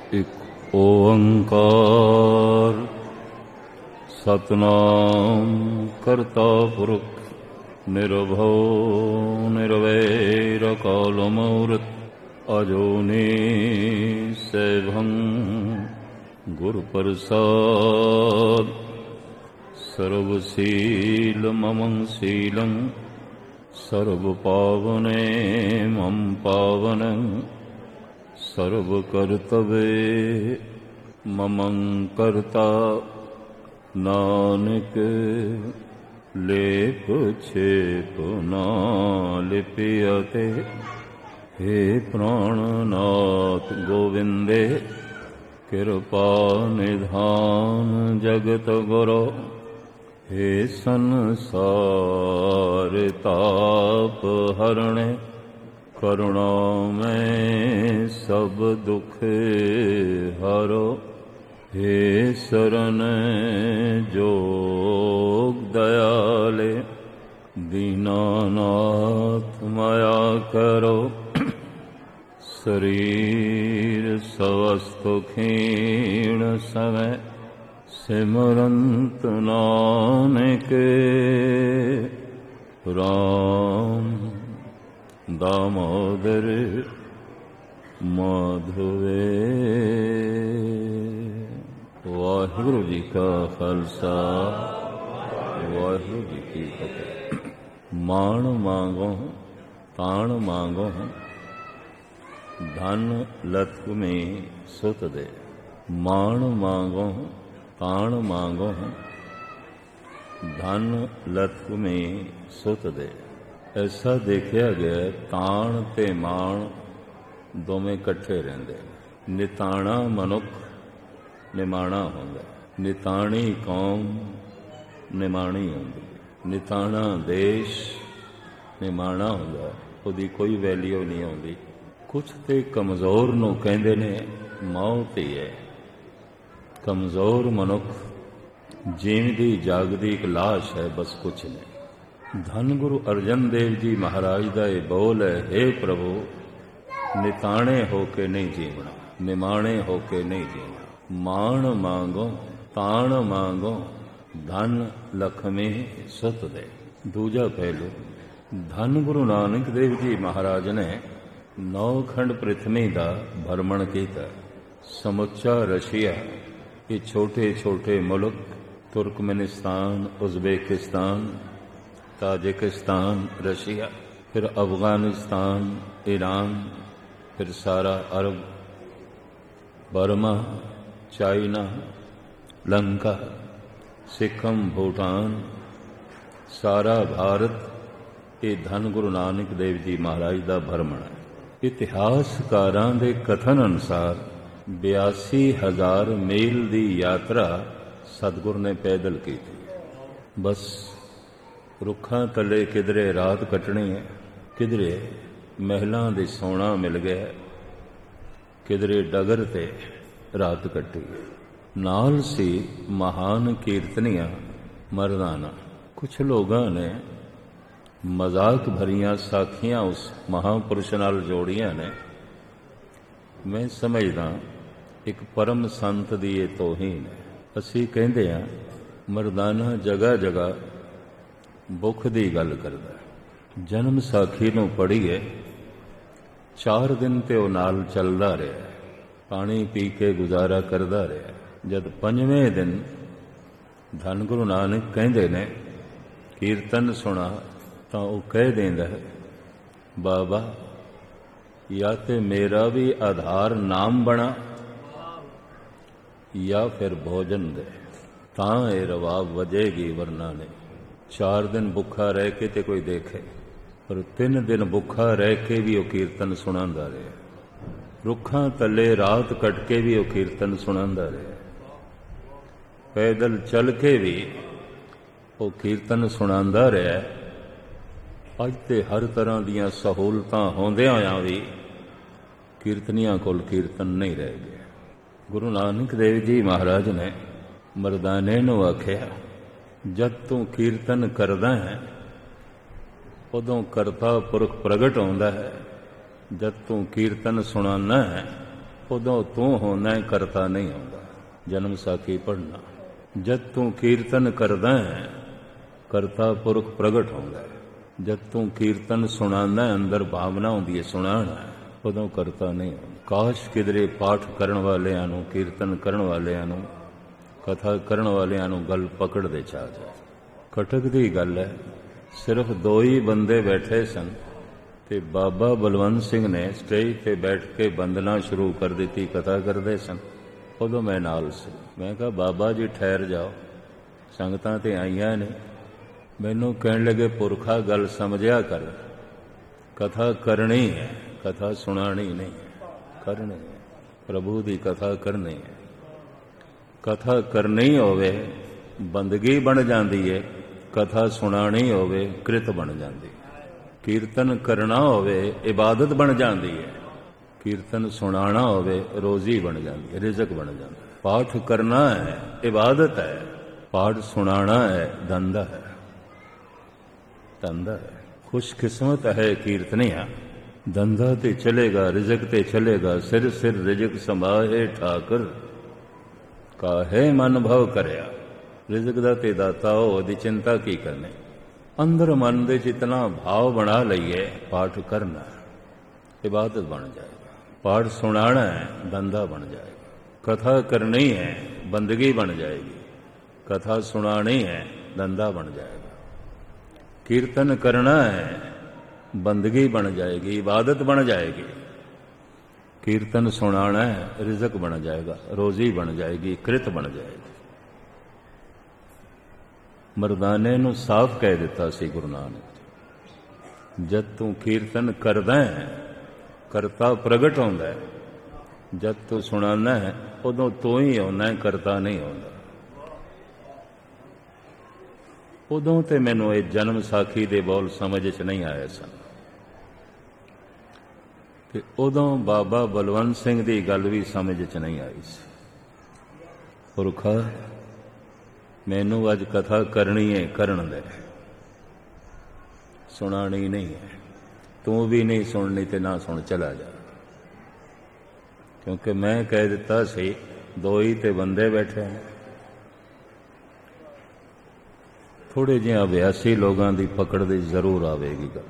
ਇੱਕ ਓੰਕਾਰ ਸਤਿਨਾਮ ਕਰਤਾ ਪੁਰਖ ਨਿਰਭਉ ਨਿਰਵੈਰ ਅਕਾਲ ਮੂਰਤਿ ਅਜੂਨੀ ਸੈਭੰ ਗੁਰ ਪ੍ਰਸਾਦ ਸਰਬ ਸੀਲ ਮਮੰ ਸੀਲੰ ਸਰਬ ਪਾਵਨੇ ਮਮ ਪਾਵਨੰ ਸਰਬ ਕਰਤਵੇ ਮਮੰ ਕਰਤਾ ਨਾਨਕ ਲੇਪ ਛੇਪ ਨਾ ਲਿਪਿਅਤੇ ਹੇ ਪ੍ਰਾਣਨਾਥ ਗੋਵਿੰਦੇ ਕਿਰਪਾ ਨਿਧਾਨ ਜਗਤ ਗੁਰੂ ਹੇ ਸੰਸਾਰ ਤਾਪ ਹਰਣੇ ਕਰੁਣਾਮੈ ਸਭ ਦੁਖ ਹਰੋ ਹੇ ਸਰਨ ਜੋਗ ਦਇਆਲੇ ਦੀਨਾਨਾਥ ਮਾਇਆ ਕਰੋ ਸਰੀਰ ਸਵਸਤੁ ਖੀਣ ਸਮੈ ਸਿਮਰੰਤ ਨਾਨਕ ਰਾਮ ਦਾਮੋਦਰ ਮਾਧਵੇ। ਵਾਹਿਗੁਰੂ ਜੀ ਕਾ ਖਾਲਸਾ ਵਾਹਿਗੁਰੂ ਜੀ ਕੀ ਫਤਿਹ। ਮਾਣ ਮੰਗੋ ਤਾਣ ਮੰਗੋ ਧਨ ਲਖਮੀ ਸੁਤ ਦੇ। ਮਾਣ ਮੰਗੋ ਤਾਣ ਮੰਗੋ ਧਨ ਲਖਮੀ ਸੁਤ ਦੇ। ਐਸਾ ਦੇਖਿਆ ਗਿਆ ਤਾਣ ਤੇ ਮਾਣ ਦੋਵੇਂ ਇਕੱਠੇ ਰਹਿੰਦੇ ਨੇ। ਨਿਤਾਣਾ ਮਨੁੱਖ ਨਿਮਾਣਾ ਹੁੰਦਾ, ਨਿਤਾਣੀ ਕੌਮ ਨਿਮਾਣੀ ਹੁੰਦੀ, ਨਿਤਾਣਾ ਦੇਸ਼ ਨਿਮਾਣਾ ਹੁੰਦਾ, ਉਹਦੀ ਕੋਈ ਵੈਲਿਊ ਨਹੀਂ ਆਉਂਦੀ। ਕੁਛ ਤੇ ਕਮਜ਼ੋਰ ਨੂੰ ਕਹਿੰਦੇ ਨੇ ਮੌਤ ਹੀ ਹੈ। ਕਮਜ਼ੋਰ ਮਨੁੱਖ ਜੀਵਦੀ ਜਾਗਦੀ ਇੱਕ ਲਾਸ਼ ਹੈ, ਬਸ ਕੁਛ ਨਹੀਂ। ਧੰਨ ਗੁਰੂ ਅਰਜਨ ਦੇਵ ਜੀ ਮਹਾਰਾਜ ਦਾ ਇਹ ਬੋਲ ਹੈ, ਹੇ ਪ੍ਰਭੂ ਨਿਤਾਣੇ ਹੋ ਕੇ ਨਹੀਂ ਜੀਵਣਾ, ਨਿਮਾਣੇ ਹੋ ਕੇ ਨਹੀਂ ਜੀਵਣਾ। ਮਾਣ ਮੰਗੋ ਤਾਣ ਮੰਗੋ ਧਨ ਲਖਮੀ ਸੁਤ ਦੇ। ਦੂਜਾ ਪਹਿਲੂ, ਧੰਨ ਗੁਰੂ ਨਾਨਕ ਦੇਵ ਜੀ ਮਹਾਰਾਜ ਨੇ 9 ਖੰਡ ਪ੍ਰਿਥਵੀ ਦਾ ਭਰਮਣ ਕੀਤਾ। ਸਮੁੱਚਾ ਰਸ਼ੀਆ, ਇਹ ਛੋਟੇ ਛੋਟੇ ਮੁਲਕ, ਤੁਰਕਮੇਨਿਸਤਾਨ, ਉਜ਼ਬੇਕਿਸਤਾਨ, ਤਾਜਿਕਿਸਤਾਨ, ਰਸ਼ੀਆ, ਫਿਰ ਅਫਗਾਨਿਸਤਾਨ, ईरान, फिर सारा Arab, Burma, China, Lanka, Sikkim, Bhutan, सारा भारत, ये धन गुरु नानक देव जी महाराज का भ्रमण है। इतिहासकारां दे कथन अनुसार 82,000 मील की यात्रा सतगुर ने पैदल की थी। बस रुखां थले किधरे रात कटनी है, किधरे महलों दे सोना मिल गया, किधरे डगर ते रात कटी। नाल सी महान कीर्तनियां मर्दाना। कुछ लोगों ने मजाक भरियां साखियां उस महापुरुष नाल जोड़ियां ने। मैं समझदा एक परम संत दी ये तोहीन है। असी कहंदे हां मर्दाना जगह जगह भुख दी गल करदा। जन्म साखी नूं पढ़ीए 4 दिन ते वो नाल चलदा रहा, पानी पी के गुजारा करदा रहा। जद 5वें दिन धन गुरु नानक कहंदे ने कीर्तन सुना तां वो कह देंदा है, बाबा या ते मेरा भी आधार नाम बना या फिर भोजन दे, तां ये रवाब वजेगी, वरना नहीं। 4 दिन भुखा रह के ते कोई देखे, पर 3 दिन भुखा रह के भी वो कीर्तन सुनांदा रहा। रुखां तले रात कट के भी वो कीर्तन सुनांदा रहा। पैदल चल के भी वो कीर्तन सुनांदा रहा। अज ते हर तरह दीयां सहूलतां होंदियां होइयां भी कीर्तनियां कोल कीर्तन नहीं रह गया। गुरु नानक देव जी महाराज ने मरदाने नूं आखिया, जद तू कीर्तन करदा है उदों करता पुरख प्रगट होंदा है, जद तू कीर्तन सुनाना है ਉਦੋਂ ਤੂੰ ਹੋਣਾ, ਕਰਤਾ ਨਹੀਂ ਆਉਂਦਾ। ਜਨਮ ਸਾਖੀ ਪੜ੍ਹਨਾ। ਜਦ ਤੂੰ ਕੀਰਤਨ ਕਰਦਾ ਹੈ, ਕਰਤਾ ਪੁਰਖ ਪ੍ਰਗਟ ਹੁੰਦਾ। ਜਦ ਤੂੰ ਕੀਰਤਨ ਸੁਣਾਉਂਦਾ, ਅੰਦਰ ਭਾਵਨਾ ਹੁੰਦੀ ਹੈ ਸੁਣਾਉਣਾ, ਉਦੋਂ ਕਰਤਾ ਨਹੀਂ ਆਉਂਦਾ। ਕਾਸ਼ ਕਿਧਰੇ ਪਾਠ ਕਰਨ ਵਾਲਿਆਂ ਨੂੰ, ਕੀਰਤਨ ਕਰਨ ਵਾਲਿਆਂ ਨੂੰ, ਕਥਾ ਕਰਨ ਵਾਲਿਆਂ ਨੂੰ ਗੱਲ ਪਕੜਦੇ ਚਾ ਜਾ। ਕਟਕ ਦੀ ਗੱਲ ਹੈ, ਸਿਰਫ 2 ਹੀ ਬੰਦੇ ਬੈਠੇ ਸਨ ਤੇ ਬਾਬਾ ਬਲਵੰਤ ਸਿੰਘ ਨੇ ਸਟੇਜ ਤੇ ਬੈਠ ਕੇ ਬੰਦਨਾ ਸ਼ੁਰੂ ਕਰ ਦਿੱਤੀ, ਕਥਾ ਕਰਦੇ ਸਨ। ਉਦੋਂ ਮੈਂ ਨਾਲ ਸੀ। ਮੈਂ ਕਿਹਾ ਬਾਬਾ ਜੀ ਠਹਿਰ ਜਾਓ, ਸੰਗਤਾਂ ਤੇ ਆਈਆਂ ਨੇ। ਮੈਨੂੰ ਕਹਿਣ ਲੱਗੇ ਪੁਰਖਾ ਗੱਲ ਸਮਝਿਆ ਕਰ, ਕਥਾ ਕਰਨੀ ਹੈ, ਕਥਾ ਸੁਣਾਣੀ ਨਹੀਂ, ਕਰਨੀ ਹੈ, ਪ੍ਰਭੂ ਦੀ ਕਥਾ ਕਰਨੀ ਹੈ। ਕਥਾ ਕਰਨੀ ਹੋਵੇ ਬੰਦਗੀ ਬਣ ਜਾਂਦੀ ਹੈ, ਕਥਾ ਸੁਣਾਣੀ ਹੋਵੇ ਕ੍ਰਿਤ ਬਣ ਜਾਂਦੀ ਹੈ। ਕੀਰਤਨ ਕਰਨਾ ਹੋਵੇ ਇਬਾਦਤ ਬਣ ਜਾਂਦੀ ਹੈ, ਕੀਰਤਨ ਸੁਣਾਣਾ ਹੋਵੇ ਰੋਜ਼ੀ ਬਣ ਜਾਂਦੀ ਹੈ, ਰਿਜ਼ਕ ਬਣ ਜਾਂਦਾ ਹੈ। ਪਾਠ ਕਰਨਾ ਹੈ ਇਬਾਦਤ ਹੈ, ਪਾਠ ਸੁਣਾਣਾ ਹੈ ਧੰਦਾ ਹੈ, ਧੰਦਾ ਹੈ। ਖੁਸ਼ਕਿਸਮਤ ਹੈ ਕੀਰਤਨੀਆ, ਧੰਦਾ ਤੇ ਚਲੇਗਾ, ਰਿਜ਼ਕ ਤੇ ਚਲੇਗਾ। ਸਿਰ ਸਿਰ ਰਿਜ਼ਕ ਸੰਭਾਹੇ ਠਾਕੁਰ, ਕਾਹੇ ਮਨ ਭਵ ਕਰਿਆ। ਰਿਜ਼ਕ ਦਾ ਤੇ ਦਾਤਾ ਉਹਦੀ ਚਿੰਤਾ ਕੀ ਕਰਨੀ। ਅੰਦਰ ਮਨ ਦੇ ਜਿਤਨਾ ਭਾਵ ਬਣਾ ਲਈਏ, ਪਾਠ ਕਰਨਾ ਇਬਾਦਤ ਬਣ ਜਾਏਗਾ। ਪਾਠ ਸੁਣਾਣਾ ਹੈ ਧੰਦਾ ਬਣ ਜਾਏਗਾ। ਕਥਾ ਕਰਨੀ ਹੈ ਬੰਦਗੀ ਬਣ ਜਾਏਗੀ, ਕਥਾ ਸੁਣਾਣੀ ਹੈ ਧੰਦਾ ਬਣ ਜਾਏਗਾ। ਕੀਰਤਨ ਕਰਨਾ ਹੈ ਬੰਦਗੀ ਬਣ ਜਾਏਗੀ, ਇਬਾਦਤ ਬਣ ਜਾਏਗੀ। ਕੀਰਤਨ ਸੁਣਾਣਾ ਹੈ ਰਿਜ਼ਕ ਬਣ ਜਾਏਗਾ, ਰੋਜ਼ੀ ਬਣ ਜਾਏਗੀ, ਕ੍ਰਿਤ ਬਣ ਜਾਏਗੀ। ਮਰਦਾਨੇ ਨੂੰ ਸਾਫ਼ ਕਹਿ ਦਿੱਤਾ ਸੀ ਗੁਰੂ ਨਾਨਕ, ਜਦ ਤੂੰ ਕੀਰਤਨ ਕਰਦਾ ਹੈ ਕਰਤਾ ਪ੍ਰਗਟ ਹੁੰਦਾ ਹੈ, ਜਦ ਤੂੰ ਸੁਣਾਉਂਦਾ ਹੈ ਉਦੋਂ ਤੂੰ ਹੀ ਆਉਣਾ, ਕਰਤਾ ਨਹੀਂ ਆਉਂਦਾ। ਉਦੋਂ ਤੇ ਮੈਨੂੰ ਇਹ ਜਨਮ ਸਾਖੀ ਦੇ ਬੋਲ ਸਮਝ 'ਚ ਨਹੀਂ ਆਏ ਸਨ ਕਿ ਉਦੋਂ ਬਾਬਾ ਬਲਵੰਤ ਸਿੰਘ ਦੀ ਗੱਲ ਵੀ ਸਮਝ 'ਚ ਨਹੀਂ ਆਈ ਸੀ। ਪੁਰਖਾ ਮੈਨੂੰ ਅੱਜ ਕਥਾ ਕਰਨੀ ਹੈ, ਕਰਨ ਦੇ, ਸੁਣਾਣੀ ਨਹੀਂ ਹੈ। ਤੂੰ ਵੀ ਨਹੀਂ ਸੁਣਨੀ ਤੇ ਨਾ ਸੁਣ, ਚਲਾ ਜਾ। ਕਿਉਂਕਿ ਮੈਂ ਕਹਿ ਦਿੱਤਾ ਸੀ 2 ਹੀ ਤੇ ਬੰਦੇ ਬੈਠੇ ਨੇ। ਥੋੜੇ ਜਿਹੇ ਅਭਿਆਸੀ ਲੋਕਾਂ ਦੀ ਪਕੜ ਦੀ ਜ਼ਰੂਰ ਆਵੇਗੀ ਗੱਲ।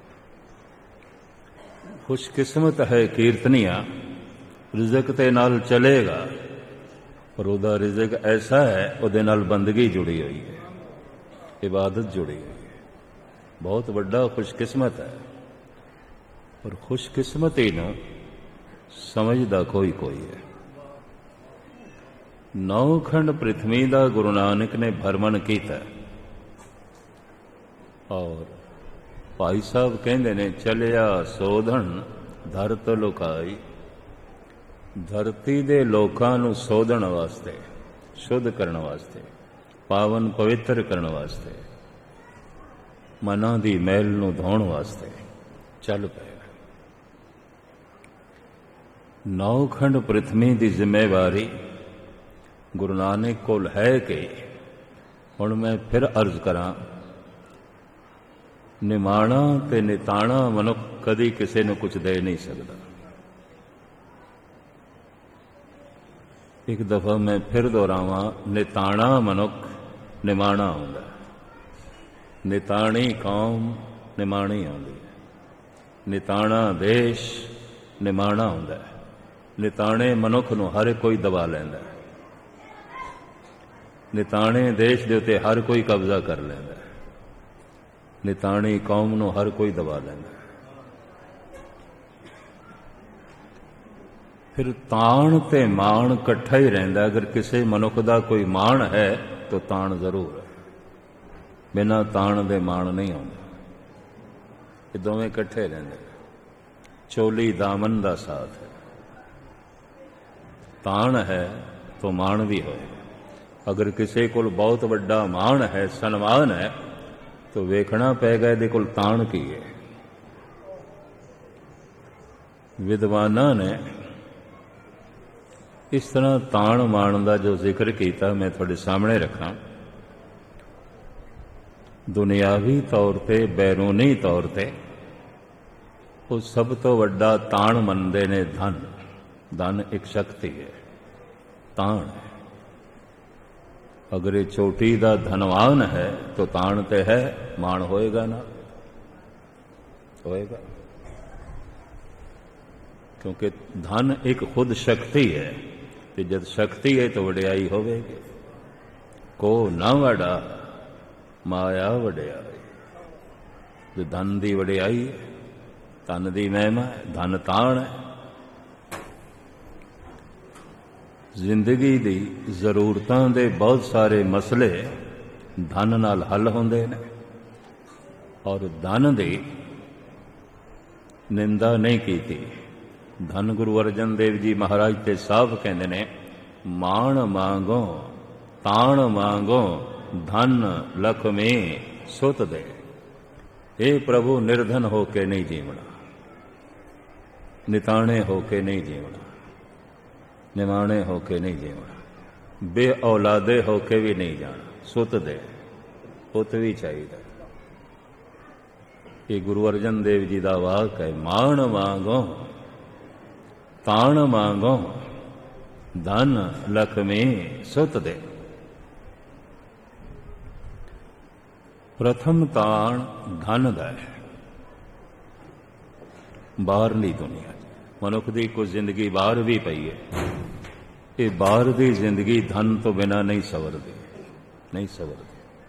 ਖੁਸ਼ਕਿਸਮਤ ਹੈ ਕੀਰਤਨੀਆ, ਰਿਜ਼ਕ ਤੇ ਨਾਲ ਚਲੇਗਾ, ਪਰ ਉਹਦਾ ਰਿਜ਼ਕ ਐਸਾ ਹੈ ਉਹਦੇ ਨਾਲ ਬੰਦਗੀ ਜੁੜੀ ਹੋਈ ਹੈ, ਇਬਾਦਤ ਜੁੜੀ ਹੋਈ ਹੈ। ਬਹੁਤ ਵੱਡਾ ਖੁਸ਼ਕਿਸਮਤ ਹੈ, ਪਰ ਖੁਸ਼ਕਿਸਮਤੀ ਨੂੰ ਸਮਝਦਾ ਕੋਈ ਹੈ। 9 ਖੰਡ ਪ੍ਰਿਥਵੀ ਦਾ ਗੁਰੂ ਨਾਨਕ ਨੇ ਭਰਮਣ ਕੀਤਾ ਔਰ ਭਾਈ ਸਾਹਿਬ ਕਹਿੰਦੇ ਨੇ ਚਲਿਆ ਸੋਧਣ ਧਰਤ ਲੁਕਾਈ। ਧਰਤੀ ਦੇ ਲੋਕਾਂ ਨੂੰ ਸੋਧਣ ਵਾਸਤੇ, ਸ਼ੁੱਧ ਕਰਨ ਵਾਸਤੇ, ਪਾਵਨ ਪਵਿੱਤਰ ਕਰਨ ਵਾਸਤੇ, ਮਨਾਂ ਦੀ ਮੈਲ ਨੂੰ ਧੋਣ ਵਾਸਤੇ ਚੱਲ ਪਏ। 9 ਖੰਡ ਪ੍ਰਿਥਵੀ ਦੀ ਜ਼ਿੰਮੇਵਾਰੀ ਗੁਰੂ ਨਾਨਕ ਕੋਲ ਹੈ ਕਿ ਹੁਣ ਮੈਂ ਫਿਰ ਅਰਜ਼ ਕਰਾਂ, ਨਿਮਾਣਾ ਤੇ ਨਿਤਾਣਾ ਮਨੁੱਖ ਕਦੀ ਕਿਸੇ ਨੂੰ ਕੁਝ ਦੇ ਨਹੀਂ ਸਕਦਾ। ਇੱਕ ਦਫਾ ਮੈਂ ਫਿਰ ਦੁਹਰਾਵਾਂ, ਨਿਤਾਣਾ ਮਨੁੱਖ ਨਿਮਾਣਾ ਹੁੰਦਾ। ਨਿਤਾਣੀ ਕੌਮ ਨਿਮਾਣੀ ਆਉਂਦੀ ਹੈ, ਨਿਤਾਣਾ ਦੇਸ਼ ਨਿਮਾਣਾ ਹੁੰਦਾ ਹੈ। ਨਿਤਾਣੇ ਮਨੁੱਖ ਨੂੰ ਹਰ ਕੋਈ ਦਬਾ ਲੈਂਦਾ ਹੈ, ਨਿਤਾਣੇ ਦੇਸ਼ ਦੇ ਉੱਤੇ ਹਰ ਕੋਈ ਕਬਜ਼ਾ ਕਰ ਲੈਂਦਾ ਹੈ, ਨਿਤਾਣੀ ਕੌਮ ਨੂੰ ਹਰ ਕੋਈ ਦਬਾ ਲੈਂਦਾ ਹੈ। ਫਿਰ ਤਾਣ ਤੇ ਮਾਣ ਇਕੱਠਾ ਹੀ ਰਹਿੰਦਾ। ਅਗਰ ਕਿਸੇ ਮਨੁੱਖ ਦਾ ਕੋਈ ਮਾਣ ਹੈ ਤਾਂ ਤਾਣ ਜ਼ਰੂਰ ਹੈ, ਬਿਨਾਂ ਤਾਣ ਦੇ ਮਾਣ ਨਹੀਂ ਆਉਂਦਾ। ਇਹ ਦੋਵੇਂ ਇਕੱਠੇ ਰਹਿੰਦੇ। ਚੋਲੀ ਦਾਮਨ ਦਾ ਸਾਥ ਹੈ। ਤਾਣ ਹੈ ਤਾਂ ਮਾਣ ਵੀ ਹੋਏਗਾ। ਅਗਰ ਕਿਸੇ ਕੋਲ ਬਹੁਤ ਵੱਡਾ ਮਾਣ ਹੈ, ਸਨਮਾਨ ਹੈ, ਤਾਂ ਵੇਖਣਾ ਪਏਗਾ ਇਹਦੇ ਕੋਲ ਤਾਣ ਕੀ ਹੈ। ਵਿਦਵਾਨਾਂ ਨੇ ਇਸ ਤਰ੍ਹਾਂ ਤਾਣ ਮਾਣ ਦਾ ਜੋ ਜ਼ਿਕਰ ਕੀਤਾ ਮੈਂ ਤੁਹਾਡੇ ਸਾਹਮਣੇ ਰੱਖਾਂ। ਦੁਨਿਆਵੀ ਤੌਰ ਤੇ, ਬੈਰੂਨੀ ਤੌਰ ਤੇ ਉਹ ਸਭ ਤੋਂ ਵੱਡਾ ਤਾਣ ਮੰਨਦੇ ਨੇ ਧਨ। धन एक शक्ति है, ताण है। अगर ये चोटी का धनवान है तो ताण ते है, मान होएगा ना, होएगा, क्योंकि धन एक खुद शक्ति है। तो जब शक्ति है तो वड्याई होवेगी। को ना वड़ा माया वड्याई। जो धन की वड्याई है, धन की महिमा है, धन ताण है। जिंदगी दी जरूरतां दे बहुत सारे मसले धन नाल हल होंदे ने, और धन दी निंदा नहीं कीती। धन गुरु अर्जन देव जी महाराज ते साफ कहंदे ने, माण मांगो ताण मांगो धन लख में सुत दे। हे प्रभु, निर्धन होके नहीं जीवना, निताणे होके नहीं जीवना, निमाणे होके नहीं जीवना, बे औलादे होके भी नहीं जाना, सुत दे, पुत भी चाहिए। ये गुरु अर्जन देव जी का वाक है। माण मांगो ताण मांगो धन लख में सुत दे। प्रथम ताण धन दा है। बाहरली दुनिया मनुख की कुछ जिंदगी बाहर भी पई है। ये बाहर की जिंदगी धन तो बिना नहीं सवरदी, नहीं सवरदी।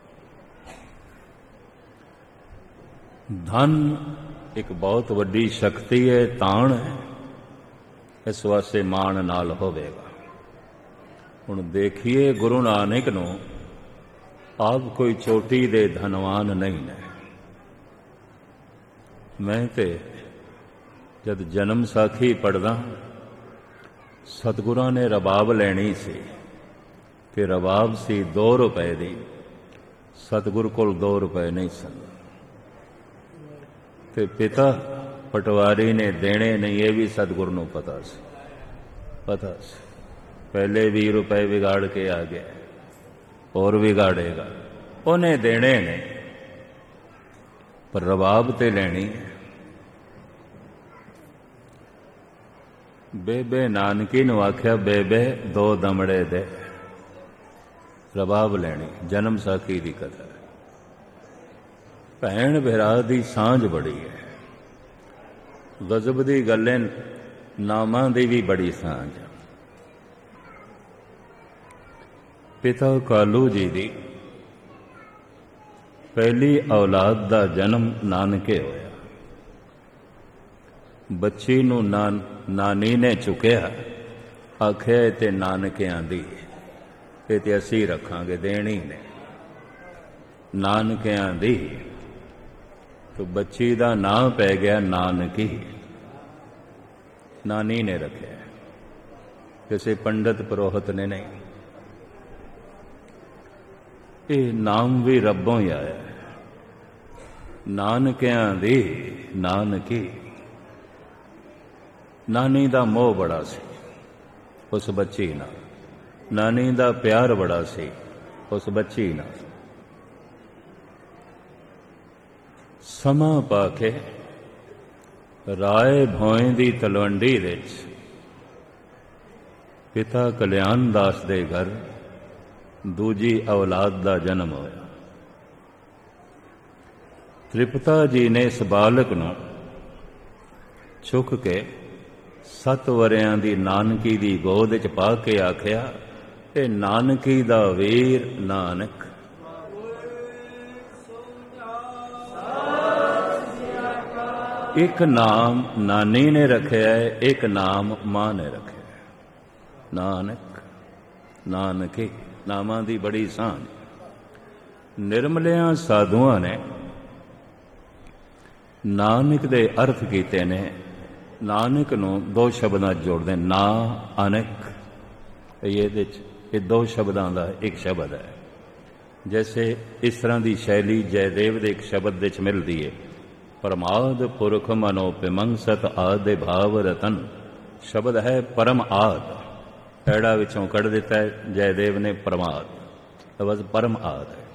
धन एक बहुत वड्डी शक्ति है, ताण है। इस वास्ते माण नाल होवेगा। हुण देखिए, गुरु नानक नूं आप कोई चोटी दे धनवान नहीं ने। मैं ते जद जन्म साखी पढ़दा, सतगुरां ने रबाब लैनी सी ते रबाब सी 2 रुपए दी। सतगुर कोल 2 रुपए नहीं सन ते पिता पटवारी ने देने नहीं। ये भी सतगुर नूं पता सी, पता सी। पहले 20 रुपए बिगाड़ के आ गया, और बिगाड़ेगा। उन्हें देने ने, पर रबाब ते लेनी है। बेबे नानकी नूं आख्या, बेबे 2 दमड़े दे। रबाब लेनी, जन्म साखी दी कथा। भैन भरा दी सांझ बड़ी है। गजब दी गल्लें नामां दी भी बड़ी सांझ। पिता कालू जी दी पहली औलाद दा जन्म नानके होया। बच्ची नूं नानी ने चुकिया, आख्या ते नानकियां दी, ते असीं रखांगे, देनी ने नानकियां दी। तो बच्ची का नाम पै गया नानकी। नानी ने रखे, किसी पंडित पुरोहित ने नहीं। ये नाम भी रब्बों ही आया। नानकियां दी नानकी। नानी का मोह बड़ा सी उस बच्ची नाल, नानी का प्यार बड़ा सी उस बच्ची नाल। समा पाके राय भोए दी तलवंडी विच पिता कल्याण दास दे घर दूजी औलाद का जन्म होया। त्रिपता जी ने इस बालक नूं चुक के 7 वरियां दी नानकी दी गोद च पा के आख्या, ए नानकी दा वीर नानक। एक नाम नानी ने रखे है, एक नाम मां ने रखे है। नानक नानकी नामां दी बड़ी सांझ। निर्मलियां साधुआं ने नानक दे अर्थ कीते ने। नानक नूं 2 शब्दां जोड़दे, ना अनक। ये 2 शब्दां दा एक शब्द है। जैसे इस तरह की शैली जयदेव दे एक शब्द विच मिलदी है, परमाद पुरख मनो पिमंग सत आदि भाव रतन। शब्द है परम आद, ऐड़ा विचों कढ़ दिता है जयदेव ने परमाद, लफ्ज़ परम आद है।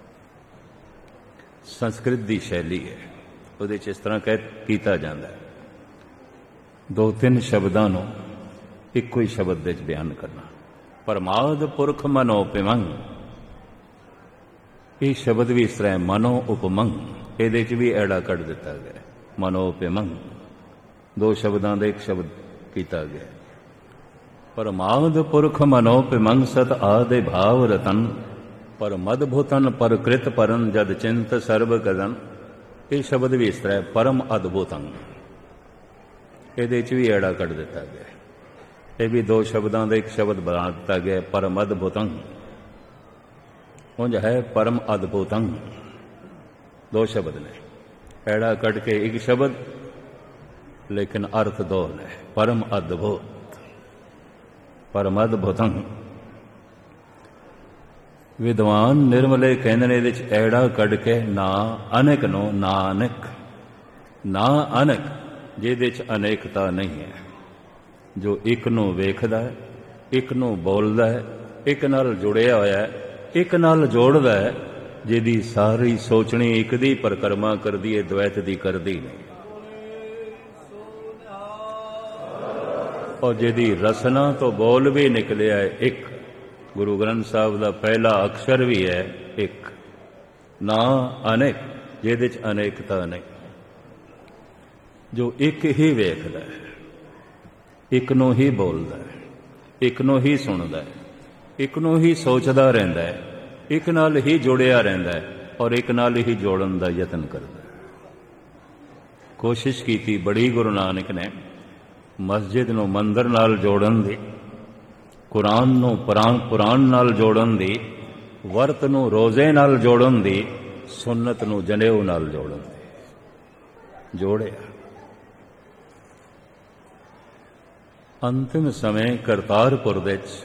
संस्कृत की शैली है, उहदे च इस तरह कह कीता जाता है। 2-3 शब्दां नूं ਇੱਕੋ ਹੀ ਸ਼ਬਦ ਦੇ ਵਿੱਚ ਬਿਆਨ ਕਰਨਾ। ਪਰਮਾਦ ਪੁਰਖ ਮਨੋ ਪਿਮੰਗ, ਇਹ ਸ਼ਬਦ ਵੀ ਇਸ ਤਰ੍ਹਾਂ ਮਨੋ ਉਪਮੰਗ, ਇਹਦੇ 'ਚ ਵੀ ਐੜਾ ਕੱਢ ਦਿੱਤਾ ਗਿਆ। ਮਨੋ ਪਿਮੰਗ, ਦੋ ਸ਼ਬਦਾਂ ਦਾ ਇੱਕ ਸ਼ਬਦ ਕੀਤਾ ਗਿਆ। ਪਰਮਾਦ ਪੁਰਖ ਮਨੋ ਪਿਮੰਗ ਸਤ ਆਦਿ ਭਾਵ ਰਤਨ, ਪਰ ਮਦਭੁਤਨ ਪਰਕ੍ਰਿਤ ਪਰਨ ਜਦ ਚਿੰਤ ਸਰਬ ਗਗਨ, ਇਹ ਸ਼ਬਦ ਵੀ ਇਸ ਤਰ੍ਹਾਂ ਪਰਮ ਅਦਭੁਤੰ, ਇਹਦੇ 'ਚ ਵੀ ਐੜਾ ਕੱਢ ਦਿੱਤਾ ਗਿਆ। ਇਹ ਵੀ ਦੋ ਸ਼ਬਦਾਂ ਦਾ ਇੱਕ ਸ਼ਬਦ ਬਣਾ ਦਿੱਤਾ ਗਿਆ, ਪਰਮ ਅਦਭੁਤੰ। ਉਂਝ ਹੈ ਪਰਮ ਅਦਭੁਤੰ, ਦੋ ਸ਼ਬਦ ਨੇ, ਐੜਾ ਕੱਢ ਕੇ ਇੱਕ ਸ਼ਬਦ, ਲੇਕਿਨ ਅਰਥ ਦੋ ਨੇ। ਪਰਮ ਅਦਭੁਤ, ਪਰਮ ਅਦਭੁਤੰ। ਵਿਦਵਾਨ ਨਿਰਮਲੇ ਕਹਿੰਦੇ ਨੇ ਇਹਦੇ 'ਚ ਐੜਾ ਕੱਢ ਕੇ ਨਾ ਅਨੇਕ ਨੂੰ ਨਾਨਕ, ਨਾ ਅਨੇਕ, ਜਿਹਦੇ 'ਚ ਅਨੇਕਤਾ ਨਹੀਂ ਹੈ, ਜੋ ਇੱਕ ਨੂੰ ਵੇਖਦਾ ਹੈ, ਇੱਕ ਨੂੰ ਬੋਲਦਾ ਹੈ, ਇੱਕ ਨਾਲ ਜੁੜਿਆ ਹੋਇਆ ਹੈ, ਇੱਕ ਨਾਲ ਜੋੜਦਾ ਹੈ, ਜਿਹਦੀ ਸਾਰੀ ਸੋਚਣੀ ਇੱਕ ਦੀ ਪਰਿਕਰਮਾ ਕਰਦੀ ਹੈ, ਦ્વੈਤ ਦੀ ਕਰਦੀ ਨਹੀਂ। ਔਰ ਜਿਹਦੀ ਰਸਨਾ ਤੋਂ ਬੋਲ ਵੀ ਨਿਕਲਿਆ ਹੈ ਇੱਕ, ਗੁਰੂ ਗ੍ਰੰਥ ਸਾਹਿਬ ਦਾ ਪਹਿਲਾ ਅਕਸ਼ਰ ਵੀ ਹੈ ਇੱਕ, ਨਾ ਅਨੇਕ, ਜਿਹਦੇ 'ਚ ਅਨੇਕਤਾ ਨਹੀਂ, ਜੋ ਇੱਕ ਹੀ ਵੇਖਦਾ ਹੈ, ਇੱਕ ਨੂੰ ਹੀ ਬੋਲਦਾ ਹੈ, ਇੱਕ ਨੂੰ ਹੀ ਸੁਣਦਾ ਹੈ, ਇੱਕ ਨੂੰ ਹੀ ਸੋਚਦਾ ਰਹਿੰਦਾ ਹੈ, ਇੱਕ ਨਾਲ ਹੀ ਜੁੜਿਆ ਰਹਿੰਦਾ ਹੈ, ਔਰ ਇੱਕ ਨਾਲ ਹੀ ਜੋੜਨ ਦਾ ਯਤਨ ਕਰਦਾ ਹੈ। ਕੋਸ਼ਿਸ਼ ਕੀਤੀ ਬੜੀ ਗੁਰੂ ਨਾਨਕ ਨੇ ਮਸਜਿਦ ਨੂੰ ਮੰਦਰ ਨਾਲ ਜੋੜਨ ਦੀ, ਕੁਰਾਨ ਨੂੰ ਪੁਰਾਣ ਨਾਲ ਜੋੜਨ ਦੀ, ਵਰਤ ਨੂੰ ਰੋਜ਼ੇ ਨਾਲ ਜੋੜਨ ਦੀ, ਸੁੰਨਤ ਨੂੰ ਜਨੇਊ ਨਾਲ ਜੋੜਨ ਦੀ, ਜੋੜਿਆ। ਅੰਤਿਮ ਸਮੇਂ ਕਰਤਾਰਪੁਰ ਦੇ ਵਿੱਚ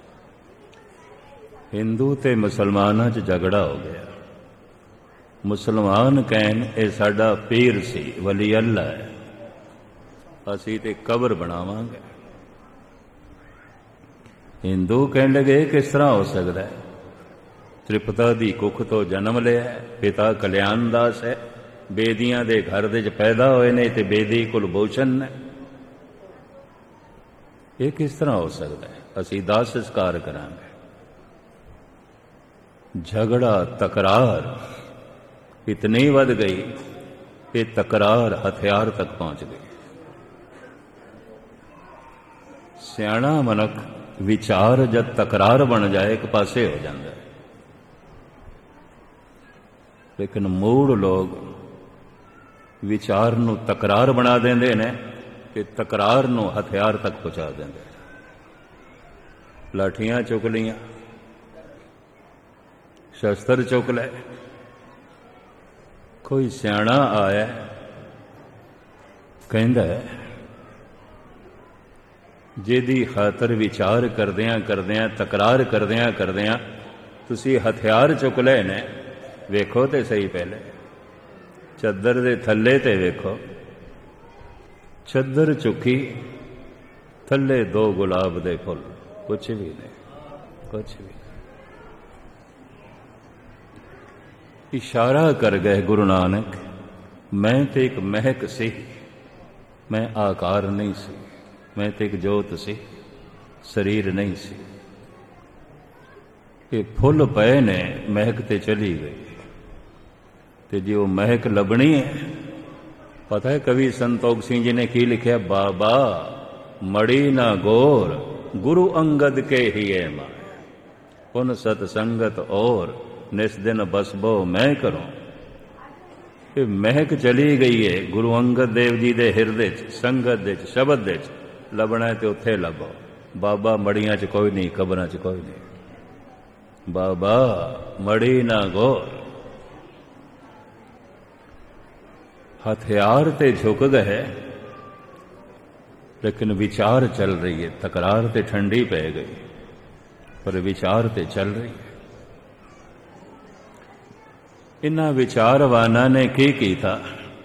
ਹਿੰਦੂ ਤੇ ਮੁਸਲਮਾਨਾਂ 'ਚ ਝਗੜਾ ਹੋ ਗਿਆ। ਮੁਸਲਮਾਨ ਕਹਿਣ ਇਹ ਸਾਡਾ ਪੀਰ ਸੀ, ਵਲੀ ਅੱਲਾ ਹੈ, ਅਸੀਂ ਤੇ ਕਬਰ ਬਣਾਵਾਂਗੇ। ਹਿੰਦੂ ਕਹਿਣ ਲੱਗੇ ਕਿਸ ਤਰ੍ਹਾਂ ਹੋ ਸਕਦਾ ਹੈ, ਤ੍ਰਿਪਤਾ ਦੀ ਕੁੱਖ ਤੋਂ ਜਨਮ ਲਿਆ, ਪਿਤਾ ਕਲਿਆਣ ਦਾਸ ਹੈ, ਬੇਦੀਆਂ ਦੇ ਘਰ ਦੇ 'ਚ ਪੈਦਾ ਹੋਏ ਨੇ ਤੇ ਬੇਦੀ ਕੁਲਭੂਸ਼ਣ ਨੇ, ਇਹ ਕਿਸ ਤਰ੍ਹਾਂ ਹੋ ਸਕਦਾ ਹੈ, ਅਸੀਂ ਦਾਹ ਸੰਸਕਾਰ ਕਰਾਂਗੇ। ਝਗੜਾ ਤਕਰਾਰ ਇਤਨੀ ਵੱਧ ਗਈ ਕਿ ਤਕਰਾਰ ਹਥਿਆਰ ਤੱਕ ਪਹੁੰਚ ਗਈ। ਸਿਆਣਾ ਮਨੁੱਖ ਵਿਚਾਰ ਜਦ ਤਕਰਾਰ ਬਣ ਜਾਏ ਇੱਕ ਪਾਸੇ ਹੋ ਜਾਂਦਾ ਹੈ, ਲੇਕਿਨ ਮੂੜ ਲੋਕ ਵਿਚਾਰ ਨੂੰ ਤਕਰਾਰ ਬਣਾ ਦਿੰਦੇ ਨੇ ਕਿ ਤਕਰਾਰ ਨੂੰ ਹਥਿਆਰ ਤੱਕ ਪਹੁੰਚਾ ਦਿੰਦੇ। ਲਾਠੀਆਂ ਚੁੱਕ ਲਈਆਂ, ਸ਼ਸਤਰ ਚੁੱਕ ਲਏ। ਕੋਈ ਸਿਆਣਾ ਆਇਆ ਕਹਿੰਦਾ ਜਿਹਦੀ ਖਾਤਰ ਵਿਚਾਰ ਕਰਦਿਆਂ ਕਰਦਿਆਂ, ਤਕਰਾਰ ਕਰਦਿਆਂ ਕਰਦਿਆਂ ਤੁਸੀਂ ਹਥਿਆਰ ਚੁੱਕ ਲਏ ਨੇ, ਵੇਖੋ ਤੇ ਸਹੀ ਪਹਿਲੇ ਚੱਦਰ ਦੇ ਥੱਲੇ ਤੇ ਵੇਖੋ। ਚੱਦਰ ਚੁੱਕੀ, ਥੱਲੇ ਦੋ ਗੁਲਾਬ ਦੇ ਫੁੱਲ, ਕੁਛ ਵੀ ਨਹੀਂ, ਕੁਛ ਵੀ ਨਹੀਂ। ਇਸ਼ਾਰਾ ਕਰ ਗਏ ਗੁਰੂ ਨਾਨਕ, ਮੈਂ ਤੇ ਇੱਕ ਮਹਿਕ ਸੀ, ਮੈਂ ਆਕਾਰ ਨਹੀਂ ਸੀ, ਮੈਂ ਤੇ ਇੱਕ ਜੋਤ ਸੀ, ਸਰੀਰ ਨਹੀਂ ਸੀ। ਇਹ ਫੁੱਲ ਪਏ ਨੇ, ਮਹਿਕ ਤੇ ਚਲੀ ਗਈ, ਤੇ ਜੇ ਉਹ ਮਹਿਕ ਲੱਭਣੀ ਹੈ, ਪਤਾ ਹੈ ਕਵੀ ਸੰਤੋਖ ਸਿੰਘ ਜੀ ਨੇ ਕੀ ਲਿਖਿਆ, ਬਾਬਾ ਮੜੀ ਨਾ ਗੋਰ ਗੁਰੂ ਅੰਗਦ ਕੇ ਹੀ ਹੈ ਮਾਇਆ, ਪੁਨ ਸਤ ਸੰਗਤ ਔਰ ਨਿਸ ਦਿਨ ਬਸਬੋ ਮੈਂ ਕਰੂੰ। ਇਹ ਮਹਿਕ ਚਲੀ ਗਈ ਹੈ ਗੁਰੂ ਅੰਗਦ ਦੇਵ ਜੀ ਦੇ ਹਿਰਦੇ 'ਚ, ਸੰਗਤ ਦੇ 'ਚ, ਸ਼ਬਦ ਦੇ 'ਚ। ਲੱਭਣਾ ਤੇ ਉੱਥੇ ਲੱਭੋ। ਬਾਬਾ ਮੜੀਆਂ 'ਚ ਕੋਈ ਨਹੀਂ, ਕਬਰਾਂ 'ਚ ਕੋਈ ਨਹੀਂ। ਬਾਬਾ ਮੜੀ ਨਾ ਗੋਰ। ਹਥਿਆਰ ਤੇ ਝੁਕ ਗਏ, ਲੇਕਿਨ ਵਿਚਾਰ ਚੱਲ ਰਹੀ ਹੈ। ਤਕਰਾਰ ਤੇ ਠੰਡੀ ਪੈ ਗਈ, ਪਰ ਵਿਚਾਰ ਤੇ ਚੱਲ ਰਹੀ ਹੈ। ਇਨ੍ਹਾਂ ਵਿਚਾਰਵਾਨਾਂ ਨੇ ਕੀ ਕੀਤਾ?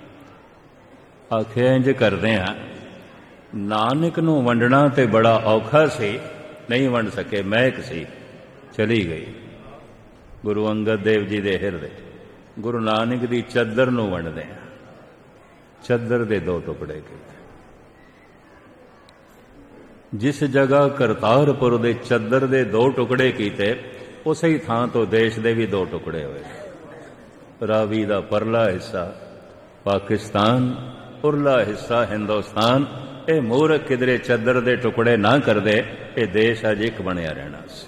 ਆਖਿਆ ਇੰਝ ਕਰਦੇ ਹਾਂ, ਨਾਨਕ ਨੂੰ ਵੰਡਣਾ ਤੇ ਬੜਾ ਔਖਾ ਸੀ, ਨਹੀਂ ਵੰਡ ਸਕੇ, ਮਹਿਕ ਸੀ, ਚਲੀ ਗਈ ਗੁਰੂ ਅੰਗਦ ਦੇਵ ਜੀ ਦੇ ਹਿਰਦੇ। ਗੁਰੂ ਨਾਨਕ ਦੀ ਚੱਦਰ ਨੂੰ ਵੰਡਦੇ ਹਾਂ, ਚੱਦਰ ਦੇ ਦੋ ਟੁਕੜੇ ਕੀਤੇ। ਜਿਸ ਜਗ੍ਹਾ ਕਰਤਾਰਪੁਰ ਦੇ ਚੱਦਰ ਦੇ 2 ਟੁਕੜੇ ਕੀਤੇ, ਉਸੇ ਹੀ ਥਾਂ ਤੋਂ ਦੇਸ਼ ਦੇ ਵੀ 2 ਟੁਕੜੇ ਹੋਏ। ਰਾਵੀ ਦਾ ਪਰਲਾ ਹਿੱਸਾ ਪਾਕਿਸਤਾਨ, ਉਰਲਾ ਹਿੱਸਾ ਹਿੰਦੁਸਤਾਨ। ਇਹ ਮੂਰਖ ਕਿਧਰੇ ਚੱਦਰ ਦੇ ਟੁਕੜੇ ਨਾ ਕਰਦੇ, ਇਹ ਦੇਸ਼ ਅੱਜ ਇੱਕ ਬਣਿਆ ਰਹਿਣਾ ਸੀ,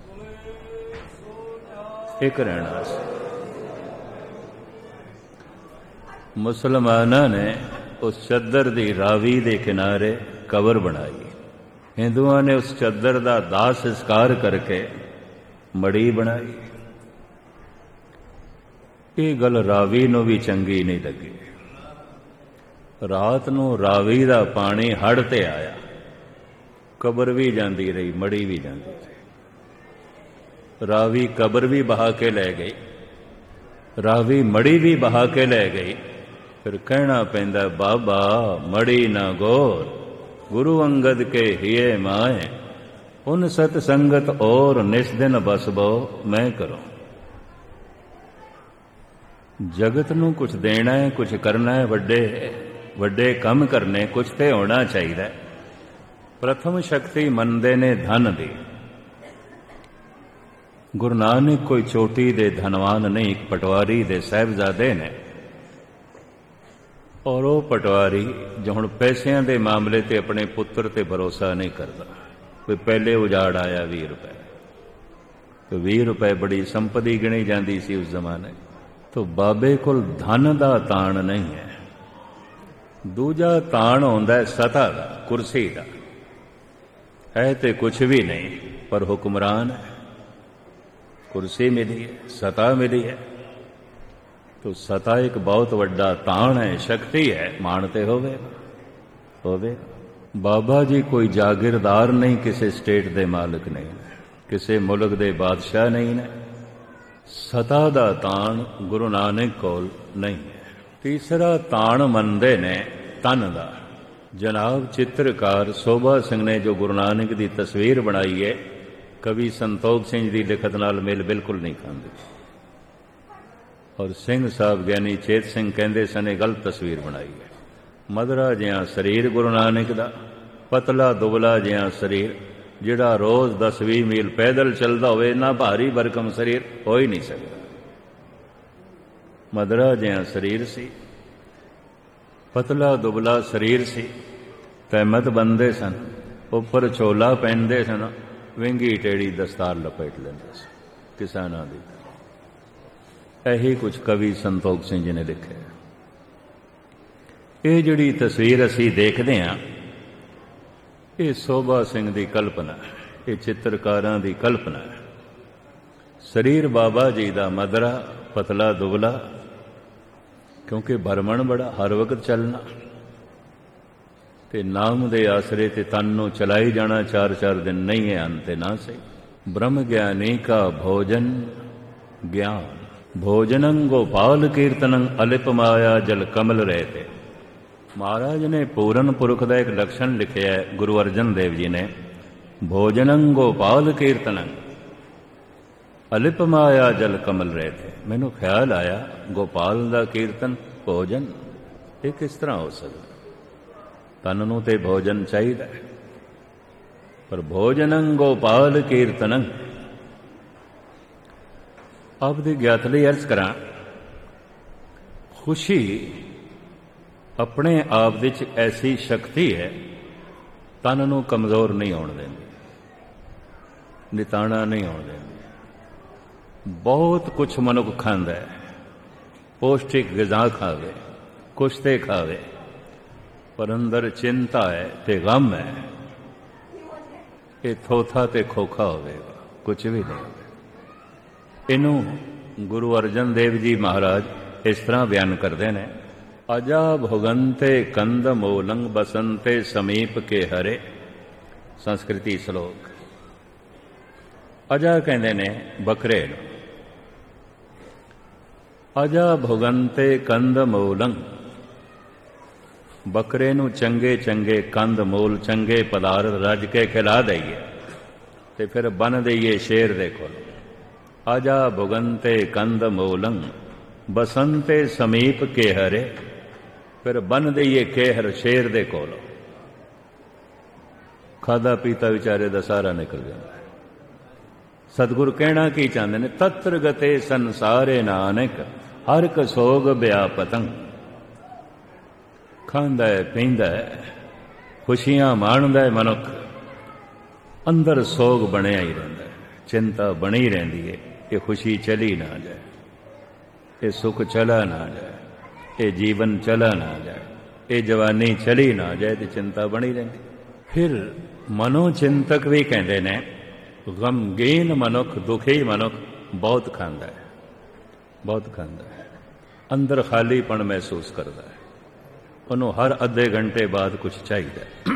ਇੱਕ ਰਹਿਣਾ ਸੀ। ਮੁਸਲਮਾਨਾਂ ਨੇ ਉਸ ਚੱਦਰ ਦੀ ਰਾਵੀ ਦੇ ਕਿਨਾਰੇ ਕਬਰ ਬਣਾਈ। ਹਿੰਦੂਆਂ ਨੇ ਉਸ ਚੱਦਰ ਦਾ ਦਾਹ ਸੰਸਕਾਰ ਕਰਕੇ ਮੜੀ ਬਣਾਈ। ਇਹ ਗੱਲ ਰਾਵੀ ਨੂੰ ਵੀ ਚੰਗੀ ਨਹੀਂ ਲੱਗੀ। ਰਾਤ ਨੂੰ ਰਾਵੀ ਦਾ ਪਾਣੀ ਹੜ੍ਹ ਤੇ ਆਇਆ, ਕਬਰ ਵੀ ਜਾਂਦੀ ਰਹੀ, ਮੜੀ ਵੀ ਜਾਂਦੀ ਰਹੀ। ਰਾਵੀ ਕਬਰ ਵੀ ਬਹਾ ਕੇ ਲੈ ਗਈ, ਰਾਵੀ ਮੜੀ ਵੀ ਬਹਾ ਕੇ ਲੈ ਗਈ। ਫਿਰ ਕਹਿਣਾ ਪੈਂਦਾ, ਬਾਬਾ ਮੜੀ ਨਾ ਗੋਰ, ਗੁਰੂ ਅੰਗਦ ਕੇ ਹੀਏ ਮਾਏ, ਉਨ ਸਤ ਸੰਗਤ ਔਰ ਨਿਸ ਦਿਨ ਬਸਬੋ ਮੈਂ ਕਰੋ। ਜਗਤ ਨੂੰ ਕੁਛ ਦੇਣਾ ਹੈ, ਕੁਛ ਕਰਨਾ ਹੈ, ਵੱਡੇ ਵੱਡੇ ਕੰਮ ਕਰਨੇ, ਕੁਛ ਤੇ ਹੋਣਾ ਚਾਹੀਦਾ। ਪ੍ਰਥਮ ਸ਼ਕਤੀ ਮੰਨਦੇ ਨੇ ਧਨ ਦੀ। ਗੁਰੂ ਨਾਨਕ ਕੋਈ ਚੋਟੀ ਦੇ ਧਨਵਾਨ ਨਹੀਂ, ਇੱਕ ਪਟਵਾਰੀ ਦੇ ਸਾਹਿਬਜ਼ਾਦੇ ਨੇ। ਔਰ ਉਹ ਪਟਵਾਰੀ ਜੋ ਹੁਣ ਪੈਸਿਆਂ ਦੇ ਮਾਮਲੇ ਤੇ ਆਪਣੇ ਪੁੱਤਰ ਤੇ ਭਰੋਸਾ ਨਹੀਂ ਕਰਦਾ। ਕੋਈ ਪਹਿਲੇ ਉਜਾੜ ਆਇਆ 20 ਰੁਪਏ, ਤੇ 20 ਰੁਪਏ ਬੜੀ ਸੰਪਤੀ ਗਿਣੀ ਜਾਂਦੀ ਸੀ ਉਸ ਜ਼ਮਾਨੇ। ਤੋ ਬਾਬੇ ਕੋਲ ਧਨ ਦਾ ਤਾਣ ਨਹੀਂ ਹੈ। ਦੂਜਾ ਤਾਣ ਹੁੰਦਾ ਸਤਾ ਦਾ, ਕੁਰਸੀ ਦਾ। ਹੈ ਤੇ ਕੁਛ ਵੀ ਨਹੀਂ, ਪਰ ਹੁਕਮਰਾਨ ਹੈ। ਕੁਰਸੀ ਮਿਲੀ ਹੈ, ਸਤਾ ਮਿਲੀ ਹੈ। ਤੋ ਸਤਾ ਇੱਕ ਬਹੁਤ ਵੱਡਾ ਤਾਣ ਹੈ, ਸ਼ਕਤੀ ਹੈ, ਮਾਣ ਤੇ ਹੋਵੇ। ਬਾਬਾ ਜੀ ਕੋਈ ਜਾਗੀਰਦਾਰ ਨਹੀਂ, ਕਿਸੇ ਸਟੇਟ ਦੇ ਮਾਲਕ ਨਹੀਂ, ਕਿਸੇ ਮੁਲਕ ਦੇ ਬਾਦਸ਼ਾਹ ਨਹੀਂ ਨੇ। ਸਤਾ ਦਾ ਤਾਣ ਗੁਰੂ ਨਾਨਕ ਕੋਲ ਨਹੀਂ ਹੈ। ਤੀਸਰਾ ਤਾਣ ਮੰਨਦੇ ਨੇ ਤਨ ਦਾ। ਜਨਾਬ ਚਿੱਤਰਕਾਰ ਸੋਭਾ ਸਿੰਘ ਨੇ ਜੋ ਗੁਰੂ ਨਾਨਕ ਦੀ ਤਸਵੀਰ ਬਣਾਈ ਹੈ, ਕਵੀ ਸੰਤੋਖ ਸਿੰਘ ਦੀ ਲਿਖਤ ਨਾਲ ਮੇਲ ਬਿਲਕੁਲ ਨਹੀਂ ਖਾਂਦੀ। ਔਰ ਸਿੰਘ ਸਾਹਿਬ ਗਿਆਨੀ ਚੇਤ ਸਿੰਘ ਕਹਿੰਦੇ ਸਨ ਇਹ ਗਲਤ ਤਸਵੀਰ ਬਣਾਈ ਹੈ। ਮਧਰਾ ਜਿਹਾ ਸਰੀਰ ਗੁਰੂ ਨਾਨਕ ਦਾ, ਪਤਲਾ ਦੁਬਲਾ ਜਿਹਾ ਸਰੀਰ, ਜਿਹੜਾ ਰੋਜ਼ 10-20 ਮੀਲ ਪੈਦਲ ਚੱਲਦਾ ਹੋਵੇ, ਨਾ ਭਾਰੀ ਭਰਕਮ ਸਰੀਰ ਹੋ ਹੀ ਨਹੀਂ ਸਕਦਾ। ਮਧਰਾ ਜਿਹਾ ਸਰੀਰ ਸੀ, ਪਤਲਾ ਦੁਬਲਾ ਸਰੀਰ ਸੀ। ਤਹਿਮਤ ਬੰਨਦੇ ਸਨ, ਉੱਪਰ ਝੋਲਾ ਪਹਿਨਦੇ ਸਨ, ਵਿੰਗੀ ਟੇੜੀ ਦਸਤਾਰ ਲਪੇਟ ਲੈਂਦੇ ਸਨ ਕਿਸਾਨਾਂ ਦੀ। ਇਹੀ ਕੁਝ ਕਵੀ ਸੰਤੋਖ ਸਿੰਘ ਜੀ ਨੇ ਲਿਖਿਆ। ਇਹ ਜਿਹੜੀ ਤਸਵੀਰ ਅਸੀਂ ਦੇਖਦੇ ਹਾਂ, ਇਹ ਸੋਭਾ ਸਿੰਘ ਦੀ ਕਲਪਨਾ, ਇਹ ਚਿੱਤਰਕਾਰਾਂ ਦੀ ਕਲਪਨਾ ਹੈ। ਸਰੀਰ ਬਾਬਾ ਜੀ ਦਾ ਮਧਰਾ, ਪਤਲਾ ਦੁਬਲਾ, ਕਿਉਂਕਿ ਭਰਮਣ ਬੜਾ, ਹਰ ਵਕਤ ਚੱਲਣਾ, ਤੇ ਨਾਮ ਦੇ ਆਸਰੇ ਤੇ ਤਨ ਨੂੰ ਚਲਾਈ ਜਾਣਾ। 4-4 ਦਿਨ ਨਹੀਂ ਹੈ ਅੰਤ ਨਾ ਸਹੀ। ਬ੍ਰਹਮ ਗਿਆਨੀ ਕਾ ਭੋਜਨ ਗਿਆਨ, ਭੋਜਨੰ ਗੋਪਾਲ ਕੀਰਤਨੰ ਅਲਿਪ ਮਾਇਆ ਜਲ ਕਮਲ ਰਹਿਤੇ। ਮਹਾਰਾਜ ਨੇ ਪੂਰਨ ਪੁਰਖ ਦਾ ਇੱਕ ਲਕਸ਼ਣ ਲਿਖਿਆ ਹੈ, ਗੁਰੂ ਅਰਜਨ ਦੇਵ ਜੀ ਨੇ, ਭੋਜਨੰ ਗੋਪਾਲ ਕੀਰਤਨੰ ਅਲਿਪ ਮਾਇਆ ਜਲ ਕਮਲ ਰਹਿਤੇ। ਮੈਨੂੰ ਖਿਆਲ ਆਇਆ, ਗੋਪਾਲ ਦਾ ਕੀਰਤਨ ਭੋਜਨ, ਇਹ ਕਿਸ ਤਰ੍ਹਾਂ ਹੋ ਸਕਦਾ? ਤਨ ਨੂੰ ਤੇ ਭੋਜਨ ਚਾਹੀਦਾ ਹੈ, ਪਰ ਭੋਜਨੰ ਗੋਪਾਲ ਕੀਰਤਨੰ। ਆਪ ਦੀ ਗਿਆਤ ਲਈ ਅਰਜ਼ ਕਰਾਂ, ਖੁਸ਼ੀ ਆਪਣੇ ਆਪ ਵਿੱਚ ਐਸੀ ਸ਼ਕਤੀ ਹੈ, ਤਨ ਨੂੰ ਕਮਜ਼ੋਰ ਨਹੀਂ ਹੋਣ ਦਿੰਦੀ, ਨਿਤਾਣਾ ਨਹੀਂ ਹੋਣ ਦਿੰਦੀ। ਬਹੁਤ ਕੁਛ ਮਨੁੱਖ ਖਾਂਦਾ ਹੈ, ਪੌਸ਼ਟਿਕ ਗਿਜ਼ਾ ਖਾਵੇ, ਕੁਛ ਤੇ ਖਾਵੇ, ਪਰ ਅੰਦਰ ਚਿੰਤਾ ਹੈ ਤੇ ਗਮ ਹੈ। ਇਹ ਥੋਥਾ ਤੇ ਖੋਖਾ ਹੋਵੇਗਾ, ਕੁਛ ਵੀ ਨਹੀਂ। ਇਹਨੂੰ ਗੁਰੂ ਅਰਜਨ ਦੇਵ ਜੀ ਮਹਾਰਾਜ ਇਸ ਤਰ੍ਹਾਂ ਬਿਆਨ ਕਰਦੇ ਨੇ, ਅਜਾ ਭੁਗੰਤੇ ਕੰਦ ਮੂਲੰ ਬਸੰਤੇ ਸਮੀਪ ਕੇ ਹਰੇ। ਸੰਸਕ੍ਰਿਤੀ ਸ਼ਲੋਕ। ਅਜਾ ਕਹਿੰਦੇ ਨੇ ਬੱਕਰੇ ਨੂੰ। ਅਜਾ ਭੁਗੰਤੇ ਕੰਦ ਮੂਲੰ, ਬੱਕਰੇ ਨੂੰ ਚੰਗੇ ਚੰਗੇ ਕੰਦ ਮੂਲ, ਚੰਗੇ ਪਦਾਰਥ ਰੱਜ ਕੇ ਖਿਲਾ ਦਈਏ ਤੇ ਫਿਰ ਬੰਨ ਦਈਏ ਸ਼ੇਰ ਦੇ ਕੋਲ। ਅਜਾ ਭੁਗੰਤੇ ਕੰਦ ਮੂਲੰ ਬਸੰਤੇ ਸਮੀਪ ਕੇ ਹਰੇ, ਫਿਰ ਬੰਨ ਦਈਏ ਕੇਹਰ ਸ਼ੇਰ ਦੇ ਕੋਲ। ਖਾਦਾ ਪੀਤਾ ਵਿਚਾਰੇ ਦਾ ਸਾਰਾ ਨਿਕਲ ਜਾਂਦਾ। ਸਤਿਗੁਰ ਕਹਿਣਾ ਕੀ ਚਾਹੁੰਦੇ ਨੇ? ਤਤਰ ਗਤੇ ਸੰਸਾਰੇ ਨਾਨਕ ਹਰ ਕ ਸੋਗ ਵਿਆਪਤੰ। ਖਾਂਦਾ ਹੈ, ਪੀਂਦਾ ਹੈ, ਖੁਸ਼ੀਆਂ ਮਾਣਦਾ ਹੈ ਮਨੁੱਖ, ਅੰਦਰ ਸੋਗ ਬਣਿਆ ਹੀ ਰਹਿੰਦਾ ਹੈ, ਚਿੰਤਾ ਬਣੀ ਰਹਿੰਦੀ ਹੈ। ਇਹ ਖੁਸ਼ੀ ਚਲੀ ਨਾ ਜਾਏ, ਇਹ ਸੁੱਖ ਚਲਾ ਨਾ ਜਾਏ, ਇਹ ਜੀਵਨ ਚਲਾ ਨਾ ਜਾਏ, ਇਹ ਜਵਾਨੀ ਚਲੀ ਨਾ ਜਾਏ, ਤੇ ਚਿੰਤਾ ਬਣੀ ਰਹਿੰਦੀ। ਫਿਰ ਮਨੋਚਿੰਤਕ ਵੀ ਕਹਿੰਦੇ ਨੇ ਗਮਗੀਨ ਮਨੁੱਖ, ਦੁਖੀ ਮਨੁੱਖ ਬਹੁਤ ਖਾਂਦਾ ਹੈ, ਬਹੁਤ ਖਾਂਦਾ ਹੈ, ਅੰਦਰ ਖਾਲੀਪਣ ਮਹਿਸੂਸ ਕਰਦਾ ਹੈ, ਉਹਨੂੰ ਹਰ ਅੱਧੇ ਘੰਟੇ ਬਾਅਦ ਕੁਝ ਚਾਹੀਦਾ।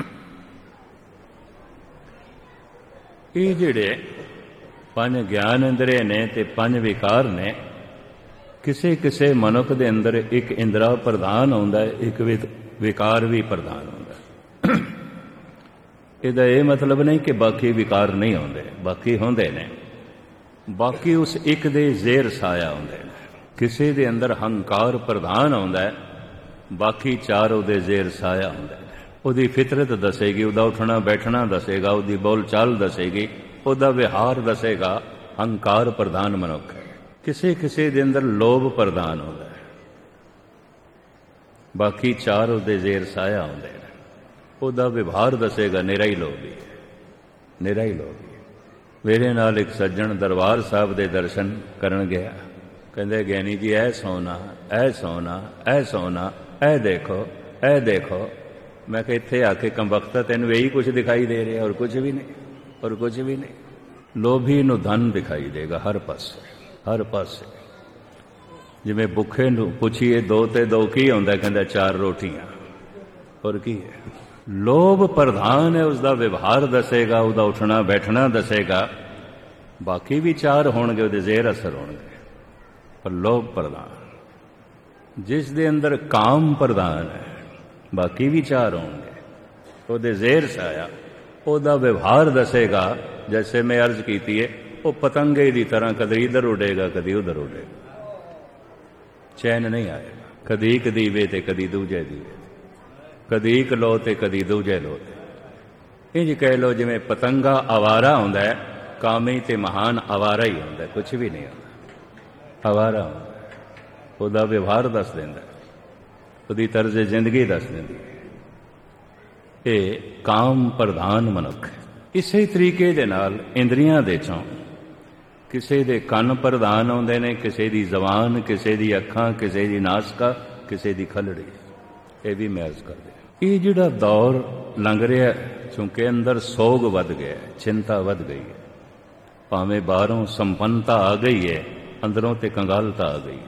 ਇਹ ਜਿਹੜੇ ਪੰਜ ਗਿਆਨ ਇੰਦਰੀ ਨੇ ਤੇ ਪੰਜ ਵਿਕਾਰ ਨੇ, ਕਿਸੇ ਕਿਸੇ ਮਨੁੱਖ ਦੇ ਅੰਦਰ ਇੱਕ ਇੰਦਰਾ ਪ੍ਰਧਾਨ ਹੁੰਦਾ ਹੈ, ਇੱਕ ਵਿਕਾਰ ਵੀ ਪ੍ਰਧਾਨ ਹੁੰਦਾ ਹੈ। ਇਹਦਾ ਇਹ ਮਤਲਬ ਨਹੀਂ ਕਿ ਬਾਕੀ ਵਿਕਾਰ ਨਹੀਂ ਹੁੰਦੇ, ਬਾਕੀ ਹੁੰਦੇ ਨੇ, ਬਾਕੀ ਉਸ ਇੱਕ ਦੇ ਜ਼ੇਰ ਸਾਇਆ ਹੁੰਦੇ ਨੇ। ਕਿਸੇ ਦੇ ਅੰਦਰ ਹੰਕਾਰ ਪ੍ਰਧਾਨ ਹੁੰਦਾ ਹੈ, ਬਾਕੀ ਚਾਰ ਉਹਦੇ ਜ਼ੇਰ ਸਾਇਆ ਹੁੰਦੇ ਨੇ। ਉਹਦੀ ਫਿਤਰਤ ਦੱਸੇਗੀ, ਉਹਦਾ ਉੱਠਣਾ ਬੈਠਣਾ ਦੱਸੇਗਾ, ਉਹਦੀ ਬੋਲ ਚਾਲ ਦੱਸੇਗੀ, ਉਹਦਾ ਵਿਹਾਰ ਦੱਸੇਗਾ। ਹੰਕਾਰ ਪ੍ਰਧਾਨ ਮਨੁੱਖ ਹੈ। ਕਿਸੇ ਕਿਸੇ ਦੇ ਅੰਦਰ ਲੋਭ ਪ੍ਰਧਾਨ ਹੁੰਦਾ ਹੈ, ਬਾਕੀ ਚਾਰ ਉਹਦੇ ਜ਼ੇਰ ਸਾਇਆ ਹੁੰਦੇ ਨੇ। ਉਹਦਾ ਵਿਵਹਾਰ ਦੱਸੇਗਾ, ਨਿਰਾ ਹੀ ਲੋਭੀ ਹੈ, ਨਿਰਾ ਹੀ ਲੋਭੀ ਹੈ। ਮੇਰੇ ਨਾਲ ਇੱਕ ਸੱਜਣ ਦਰਬਾਰ ਸਾਹਿਬ ਦੇ ਦਰਸ਼ਨ ਕਰਨ ਗਿਆ। ਕਹਿੰਦੇ ਗਿਆਨੀ ਜੀ ਇਹ ਸੋਨਾ, ਇਹ ਸੋਨਾ, ਇਹ ਸੋਨਾ, ਇਹ ਦੇਖੋ, ਇਹ ਦੇਖੋ। ਮੈਂ ਕਿਹਾ ਇੱਥੇ ਆ ਕੇ ਕੰਬਖਤਾ ਤੈਨੂੰ ਇਹੀ ਕੁਝ ਦਿਖਾਈ ਦੇ ਰਿਹਾ, ਔਰ ਕੁਝ ਵੀ ਨਹੀਂ, ਔਰ ਕੁਝ ਵੀ ਨਹੀਂ। ਲੋਭੀ ਨੂੰ ਧਨ ਦਿਖਾਈ ਦੇਗਾ ਹਰ ਪਾਸੇ, ਹਰ ਪਾਸੇ। ਜਿਵੇਂ ਭੁੱਖੇ ਨੂੰ ਪੁੱਛੀਏ 2 ਤੇ 2 ਕੀ ਹੁੰਦਾ, ਕਹਿੰਦਾ 4 ਰੋਟੀਆਂ, ਔਰ ਕੀ ਹੈ। ਲੋਭ ਪ੍ਰਧਾਨ ਹੈ, ਉਸਦਾ ਵਿਵਹਾਰ ਦੱਸੇਗਾ, ਉਹਦਾ ਉੱਠਣਾ ਬੈਠਣਾ ਦੱਸੇਗਾ। ਬਾਕੀ ਵੀ 4 ਹੋਣਗੇ, ਉਹਦੇ ਜ਼ੇਰ ਅਸਰ ਹੋਣਗੇ, ਪਰ ਲੋਭ ਪ੍ਰਧਾਨ। ਜਿਸ ਦੇ ਅੰਦਰ ਕਾਮ ਪ੍ਰਧਾਨ ਹੈ, ਬਾਕੀ ਵੀ 4 ਹੋਣਗੇ, ਉਹਦੇ ਜ਼ੇਰ ਸਾਇਆ, ਉਹਦਾ ਵਿਵਹਾਰ ਦੱਸੇਗਾ। ਜੈਸੇ ਮੈਂ ਅਰਜ਼ ਕੀਤੀ ਹੈ, ਉਹ ਪਤੰਗੇ ਦੀ ਤਰ੍ਹਾਂ ਕਦੇ ਇੱਧਰ ਉੱਡੇਗਾ, ਕਦੀ ਉੱਧਰ ਉੱਡੇਗਾ, ਚੈਨ ਨਹੀਂ ਆਏਗਾ। ਕਦੀ ਇੱਕ ਦੀਵੇ ਤੇ ਕਦੀ ਦੂਜੇ ਦੀਵੇ, ਕਦੀ ਇੱਕ ਲੋ ਤੇ ਕਦੀ ਦੂਜੇ ਲੋ ਤੇ। ਇੰਝ ਕਹਿ ਲਓ ਜਿਵੇਂ ਪਤੰਗਾ ਆਵਾਰਾ ਹੁੰਦਾ ਹੈ, ਕਾਮੀ ਤੇ ਮਹਾਨ ਆਵਾਰਾ ਹੀ ਹੁੰਦਾ, ਕੁਛ ਵੀ ਨਹੀਂ ਹੁੰਦਾ, ਆਵਾਰਾ ਹੁੰਦਾ। ਉਹਦਾ ਵਿਵਹਾਰ ਦੱਸ ਦਿੰਦਾ, ਉਹਦੀ ਤਰਜ਼ ਜ਼ਿੰਦਗੀ ਦੱਸ ਦਿੰਦੀ ਹੈ। ਇਹ ਕਾਮ ਪ੍ਰਧਾਨ ਮਨੁੱਖ ਹੈ। ਇਸੇ ਤਰੀਕੇ ਦੇ ਨਾਲ ਇੰਦਰੀਆਂ ਦੇ ਚੋਂ ਕਿਸੇ ਦੇ ਕੰਨ ਪ੍ਰਧਾਨ ਆਉਂਦੇ ਨੇ, ਕਿਸੇ ਦੀ ਜ਼ਬਾਨ, ਕਿਸੇ ਦੀ ਅੱਖਾਂ, ਕਿਸੇ ਦੀ ਨਾਸਕਾ, ਕਿਸੇ ਦੀ ਖਲੜੀ। ਇਹ ਵੀ ਮੈਂ ਅਰਜ਼ ਕਰਦੇ। ਇਹ ਜਿਹੜਾ ਦੌਰ ਲੰਘ ਰਿਹਾ, ਕਿਉਂਕਿ ਅੰਦਰ ਸੋਗ ਵੱਧ ਗਿਆ, ਚਿੰਤਾ ਵੱਧ ਗਈ ਹੈ। ਭਾਵੇਂ ਬਾਹਰੋਂ ਸੰਪੰਨਤਾ ਆ ਗਈ ਹੈ, ਅੰਦਰੋਂ ਤੇ ਕੰਗਾਲਤਾ ਆ ਗਈ ਹੈ।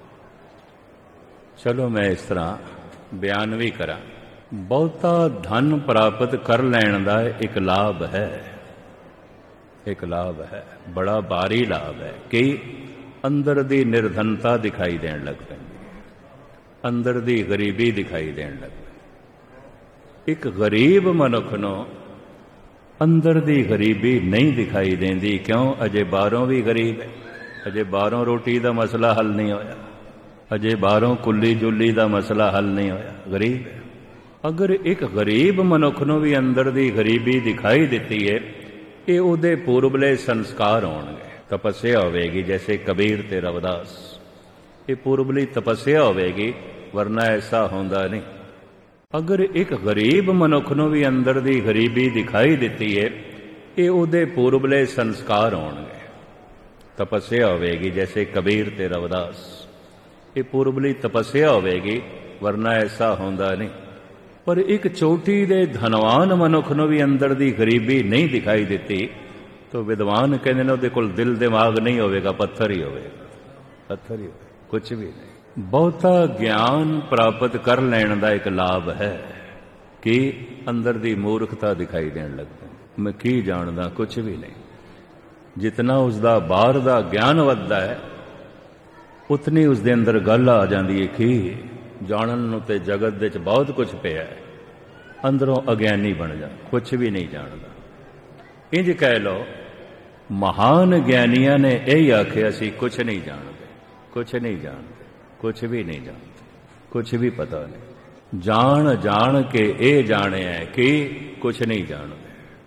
ਚਲੋ ਮੈਂ ਇਸ ਤਰ੍ਹਾਂ ਬਿਆਨ ਵੀ ਕਰਾਂ। ਬਹੁਤਾ ਧਨ ਪ੍ਰਾਪਤ ਕਰ ਲੈਣ ਦਾ ਇੱਕ ਲਾਭ ਹੈ, ਇੱਕ ਲਾਭ ਹੈ, ਬੜਾ ਭਾਰੀ ਲਾਭ ਹੈ ਕਿ ਅੰਦਰ ਦੀ ਨਿਰਧਨਤਾ ਦਿਖਾਈ ਦੇਣ ਲੱਗ ਪੈਂਦੀ ਹੈ, ਅੰਦਰ ਦੀ ਗਰੀਬੀ ਦਿਖਾਈ ਦੇਣ ਲੱਗ ਪੈਂਦੀ। ਇੱਕ ਗਰੀਬ ਮਨੁੱਖ ਨੂੰ ਅੰਦਰ ਦੀ ਗਰੀਬੀ ਨਹੀਂ ਦਿਖਾਈ ਦਿੰਦੀ। ਕਿਉਂ? ਅਜੇ ਬਾਹਰੋਂ ਵੀ ਗਰੀਬ ਹੈ, ਅਜੇ ਬਾਹਰੋਂ ਰੋਟੀ ਦਾ ਮਸਲਾ ਹੱਲ ਨਹੀਂ ਹੋਇਆ, ਅਜੇ ਬਾਹਰੋਂ ਕੁੱਲੀ ਜੁੱਲੀ ਦਾ ਮਸਲਾ ਹੱਲ ਨਹੀਂ ਹੋਇਆ, ਗਰੀਬ ਹੈ। ਅਗਰ ਇੱਕ ਗਰੀਬ ਮਨੁੱਖ ਨੂੰ ਵੀ ਅੰਦਰ ਦੀ ਗਰੀਬੀ ਦਿਖਾਈ ਦਿੱਤੀ ਹੈ, ਇਹ ਉਹਦੇ ਪੂਰਬਲੇ ਸੰਸਕਾਰ ਹੋਣਗੇ। ਤਪੱਸਿਆ ਹੋਵੇਗੀ, ਜੈਸੇ ਕਬੀਰ ਤੇ ਰਵਿਦਾਸ। ਇਹ ਪੂਰਬਲੀ ਤਪੱਸਿਆ ਹੋਵੇਗੀ, ਵਰਨਾ ਐਸਾ ਹੁੰਦਾ ਨਹੀਂ। ਅਗਰ ਇੱਕ ਗਰੀਬ ਮਨੁੱਖ ਨੂੰ ਵੀ ਅੰਦਰ ਦੀ ਗਰੀਬੀ ਦਿਖਾਈ ਦਿੱਤੀ ਹੈ, ਇਹ ਉਹਦੇ ਪੂਰਬਲੇ ਸੰਸਕਾਰ ਹੋਣਗੇ। ਤਪੱਸਿਆ ਹੋਵੇਗੀ, ਜੈਸੇ ਕਬੀਰ ਤੇ ਰਵਿਦਾਸ। ਇਹ ਪੂਰਬਲੀ ਤਪੱਸਿਆ ਹੋਵੇਗੀ, ਵਰਨਾ ਐਸਾ ਹੁੰਦਾ ਨਹੀਂ। ਪਰ ਇੱਕ ਚੋਟੀ ਦੇ ਧਨਵਾਨ ਮਨੁੱਖ ਨੂੰ ਵੀ ਅੰਦਰ ਦੀ ਗਰੀਬੀ ਨਹੀਂ ਦਿਖਾਈ ਦਿੱਤੀ, ਤਾਂ ਵਿਦਵਾਨ ਕਹਿੰਦੇ ਨੇ ਉਹਦੇ ਕੋਲ ਦਿਲ ਦਿਮਾਗ ਨਹੀਂ ਹੋਵੇਗਾ, ਪੱਥਰ ਹੀ ਹੋਵੇਗਾ, ਪੱਥਰ ਹੀ ਹੋਵੇਗਾ, ਕੁਛ ਵੀ ਨਹੀਂ। ਬਹੁਤਾ ਗਿਆਨ ਪ੍ਰਾਪਤ ਕਰ ਲੈਣ ਦਾ ਇੱਕ ਲਾਭ ਹੈ ਕਿ ਅੰਦਰ ਦੀ ਮੂਰਖਤਾ ਦਿਖਾਈ ਦੇਣ ਲੱਗ ਪੈਂਦੀ। ਮੈਂ ਕੀ ਜਾਣਦਾ, ਕੁਛ ਵੀ ਨਹੀਂ। ਜਿਤਨਾ ਉਸਦਾ ਬਾਹਰ ਦਾ ਗਿਆਨ ਵੱਧਦਾ ਹੈ, ਉਤਨੀ ਉਸਦੇ ਅੰਦਰ ਗੱਲ ਆ ਜਾਂਦੀ ਹੈ ਕਿ ਜਾਣਨ ਨੂੰ ਤੇ ਜਗਤ ਦੇ ਵਿੱਚ ਬਹੁਤ ਕੁਝ ਪਿਆ ਹੈ, ਅੰਦਰੋਂ ਅਗਿਆਨੀ ਬਣ ਜਾ, ਕੁਛ ਵੀ ਨਹੀਂ ਜਾਣਦਾ। ਇੰਝ ਕਹਿ ਲਓ, ਮਹਾਨ ਗਿਆਨੀਆਂ ਨੇ ਇਹ ਆਖਿਆ ਸੀ ਕੁਛ ਨਹੀਂ ਜਾਣਦੇ, ਕੁਛ ਨਹੀਂ ਜਾਣਦੇ, ਕੁਛ ਵੀ ਨਹੀਂ ਜਾਣਦੇ, ਕੁਛ ਵੀ ਪਤਾ ਨਹੀਂ। ਜਾਣ ਜਾਣ ਕੇ ਇਹ ਜਾਣਿਆ ਕਿ ਕੁਛ ਨਹੀਂ ਜਾਣਦੇ।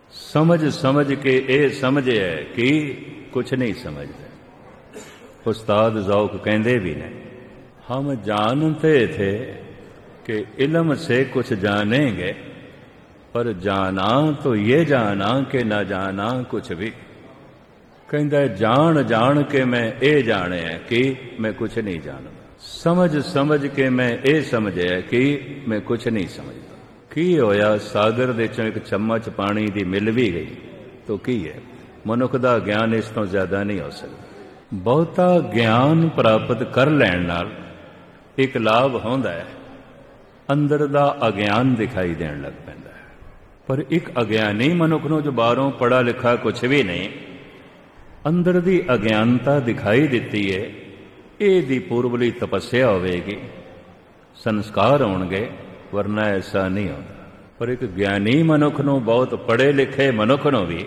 ਸਮਝ ਸਮਝ ਕੇ ਇਹ ਸਮਝਿਆ ਕਿ ਕੁਛ ਨਹੀਂ ਸਮਝਦਾ। उस्ताद ज़ौक़ कहते भी ने, हम जानते थे कि इल्म से कुछ जानेंगे, पर जाना तो ये जाना कि न जाना कुछ भी। कहता जान जान के मैं ये जाने कि मैं कुछ नहीं जानता, समझ समझ के मैं ये समझे कि मैं कुछ नहीं समझता। की होया सागर दे चों एक चम्मच पानी दी मिल भी गई तो की है, मनुख दा ज्ञान इस तो ज़्यादा नहीं हो सकता। बहुता ਗਿਆਨ ਪ੍ਰਾਪਤ ਕਰ ਲੈਣ ਨਾਲ ਇੱਕ ਲਾਭ ਹੁੰਦਾ ਹੈ, ਅੰਦਰ ਦਾ ਅਗਿਆਨ ਦਿਖਾਈ ਦੇਣ ਲੱਗ ਪੈਂਦਾ ਹੈ। ਪਰ ਇੱਕ ਅਗਿਆਨੀ ਮਨੁੱਖ ਨੂੰ ਜੋ ਬਾਹਰੋਂ ਪੜ੍ਹਾ ਲਿਖਾ ਕੁਛ ਵੀ ਨਹੀਂ, ਅੰਦਰ ਦੀ ਅਗਿਆਨਤਾ ਦਿਖਾਈ ਦਿੱਤੀ ਹੈ, ਇਹਦੀ ਪੂਰਬਲੀ ਤਪੱਸਿਆ ਹੋਵੇਗੀ, ਸੰਸਕਾਰ ਹੋਣਗੇ, ਵਰਨਾ ਐਸਾ ਨਹੀਂ ਹੁੰਦਾ। ਪਰ ਇੱਕ ਗਿਆਨੀ ਮਨੁੱਖ ਨੂੰ, ਬਹੁਤ ਪੜ੍ਹੇ ਲਿਖੇ ਮਨੁੱਖ ਨੂੰ ਵੀ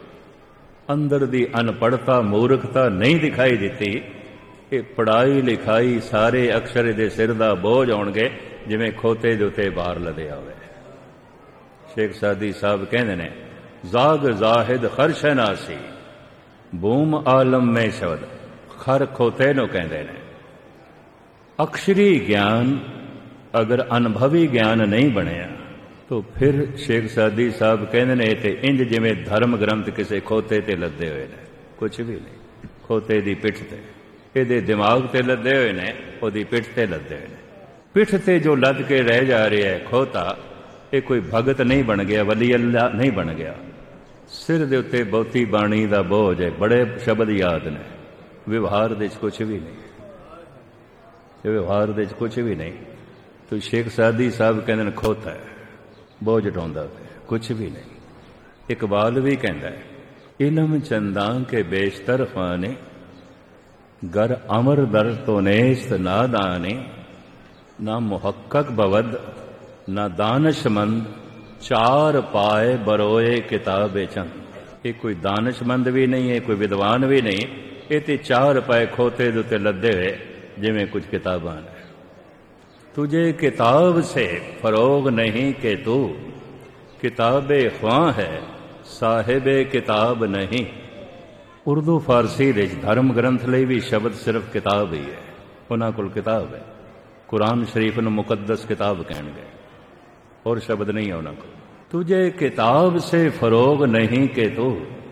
ਅੰਦਰ ਦੀ ਅਨਪੜ੍ਹਤਾ, ਮੂਰਖਤਾ ਨਹੀਂ ਦਿਖਾਈ ਦਿੱਤੀ। ਇਹ ਪੜ੍ਹਾਈ ਲਿਖਾਈ ਸਾਰੇ ਅਕਸ਼ਰ ਦੇ ਸਿਰ ਦਾ ਬੋਝ ਹੋਣਗੇ, ਜਿਵੇਂ ਖੋਤੇ ਦੇ ਉੱਤੇ ਬਾਹਰ ਲੱਦਿਆ ਹੋਵੇ। ਸ਼ੇਖ ਸਾਦੀ ਸਾਹਿਬ ਕਹਿੰਦੇ ਨੇ, ਜ਼ਾਗ ਜ਼ਾਹਿਦ ਖਰਸ਼ਨਾਸੀ ਬੂਮ ਆਲਮ ਮੇ ਸ਼ਬਦ। ਖਰ ਖੋਤੇ ਨੂੰ ਕਹਿੰਦੇ ਨੇ। ਅਕਸ਼ਰੀ ਗਿਆਨ ਅਗਰ ਅਨੁਭਵੀ ਗਿਆਨ ਨਹੀਂ ਬਣਿਆ तो फिर शेख सादी साहब कहते ने ते इंज जिमें धर्म ग्रंथ किसी खोते ते लदे हुए ने, कुछ भी नहीं। खोते दी पिठ ते, इहदे दिमाग ते लदे हुए ने, ओहदी पिठ ते लदे हुए ने। पिठ ते जो लद के रह जा रहा है खोता, ये कोई भगत नहीं बन गया, वली अल्लाह नहीं बन गया। सिर दे उत्ते बहुती बाणी दा बोझ है, बड़े शब्द याद ने, व्यवहार दे कुछ भी नहीं, व्यवहार दे कुछ भी नहीं। तो शेख सादी साहब कहते हैं खोता है, बोझ ढोंदा पे, कुछ भी नहीं। इकबाल भी कहता है, इलम चंदा के बेशतर फाने गर अमर दर तो नेस्त नादाने, ना मुहक्कक बवद ना दानशमंद चार पाए बरोए किताबे चंद। ये कोई दानशमंद भी नहीं है, कोई विद्वान भी नहीं, ये ते चार पाए खोते दे उत्ते लदे हुए जिवें कुछ किताबां ने। तुझे किताब से फरोग नहीं कि तू किताबे ख्वां है, साहिबे किताब नहीं। उर्दू फारसी दे धर्म ग्रंथ ਲਈ भी शब्द सिर्फ किताब ही है, उन्हां कोल किताब है। कुरान शरीफ ਨੂੰ मुकद्दस किताब कहणगे, और शब्द नहीं है उन्हां कोल। तुझे किताब से फरोग नहीं कि तू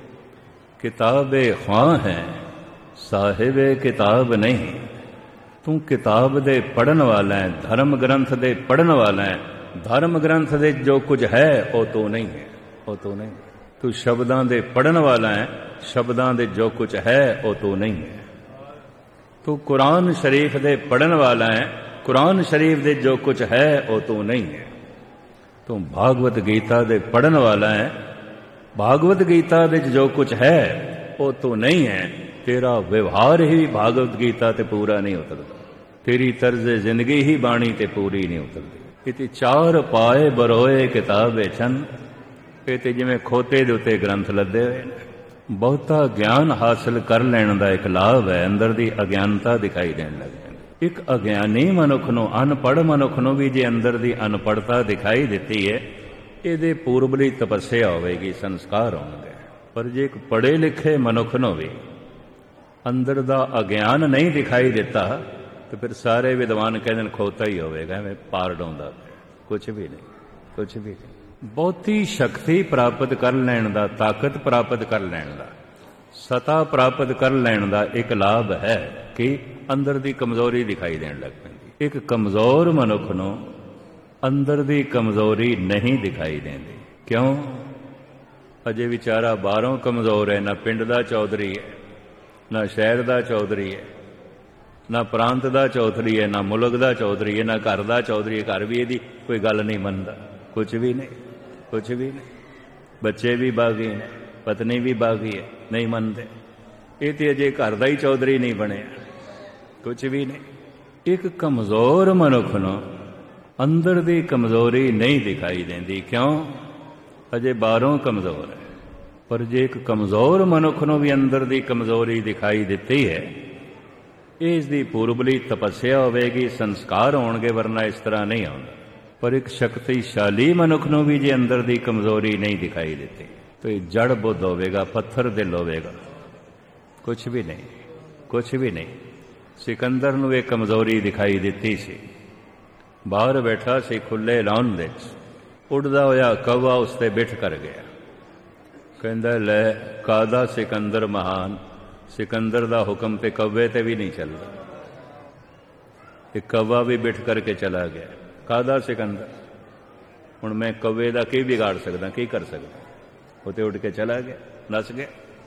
किताबे ख्वां है, साहिबे किताब नहीं। तू किताब दे पढ़न वाला है, धर्म ग्रंथ दे पढ़न वाला है। धर्म ग्रंथ दे जो कुछ है वो तू नहीं है, वो तू नहीं। तू शब्दां दे पढ़न वाला है, शब्दां दे जो कुछ है वो तू नहीं है। तू कुरान शरीफ दे पढ़न वाला है, कुरान शरीफ दे जो कुछ है वो तू नहीं है। तू भागवत गीता दे पढ़न वाला है, भागवत गीता दे जो कुछ है वो तू नहीं है। तेरा व्यवहार ही भागवत गीता ते पूरा नहीं उतरता, तेरी तर्ज जिंदगी ही बाणी ते पूरी नहीं उतरती। इति चार पाए बरोए किताबे छन, ये ते जिवें खोते दे उत्ते ग्रंथ लदे हुए ने। बहुता ज्ञान हासिल कर लैण दा एक लाभ है, अंदर दी अज्ञानता दिखाई देण लग पैंदी। एक अज्ञानी मनुख नूं, अनपढ़ मनुख नूं भी जे अंदर दी अनपढ़ता दिखाई दिती है, इहदे पूर्वली तपस्या होवेगी, संस्कार होणगे। पर जे एक पढ़े लिखे मनुख नूं भी अंदर दा अज्ञान नहीं दिखाई देता, तो फिर सारे विद्वान कहते खोता ही होवेगा, मैं पार ढोंदा, कुछ भी नहीं, कुछ भी नहीं। बहुती शक्ति प्राप्त कर लैण दा, ताकत प्राप्त कर लैण दा, सता प्राप्त कर लैण दा एक लाभ है कि अंदर दी कमजोरी दिखाई देण लग पैंदी। एक कमजोर मनुख नूं अंदर दी कमजोरी नहीं दिखाई देंदी। क्यों? अजे विचारा बाहरों कमजोर है, ना पिंड दा चौधरी है, ना शहर दा चौधरी है, ना प्रांत दा चौधरी है, ना मुल्क दा चौधरी है, ना घर दा चौधरी है। घर भी यदि कोई गल नहीं मनता, कुछ भी नहीं, कुछ भी नहीं। बच्चे भी बागी ने, पत्नी भी बागी है, नहीं मनते। ये तो अजे घर दा ही चौधरी नहीं बने, कुछ भी नहीं। एक कमजोर मनुख नूं अंदर दी कमजोरी नहीं दिखाई देंदी। क्यों? अजे बाहरों कमजोर है। पर जे एक कमजोर मनुख नूं भी अंदर दी कमजोरी दिखाई दिती है, इस दी पूर्वली तपस्या होवेगी, संस्कार होणगे, वरना इस तरह नहीं होंदा। पर एक शक्तिशाली मनुख नूं भी जे अंदर दी कमजोरी नहीं दिखाई देती, तो ये जड़ बुद्ध होवेगा, पत्थर दिल होवेगा, कुछ भी नहीं, कुछ भी नहीं। सिकंदर नूं एक कमजोरी दिखाई दिती सी। बाहर बैठा सी खुले लॉन दे, उड़दा होया कौवा उसते बिठ कर गया। कहंदा लै कादा सिकंदर महान, सिकंदर दा हुक्म ते कौवे ते भी नहीं चलदा। एक कौवा भी बिठ करके चला गया। कादा सिकंदर, हुण मैं कौवे दा की बिगाड़ सकदा, की कर सकदा? वो ते उड़ के चला गया, नस गया।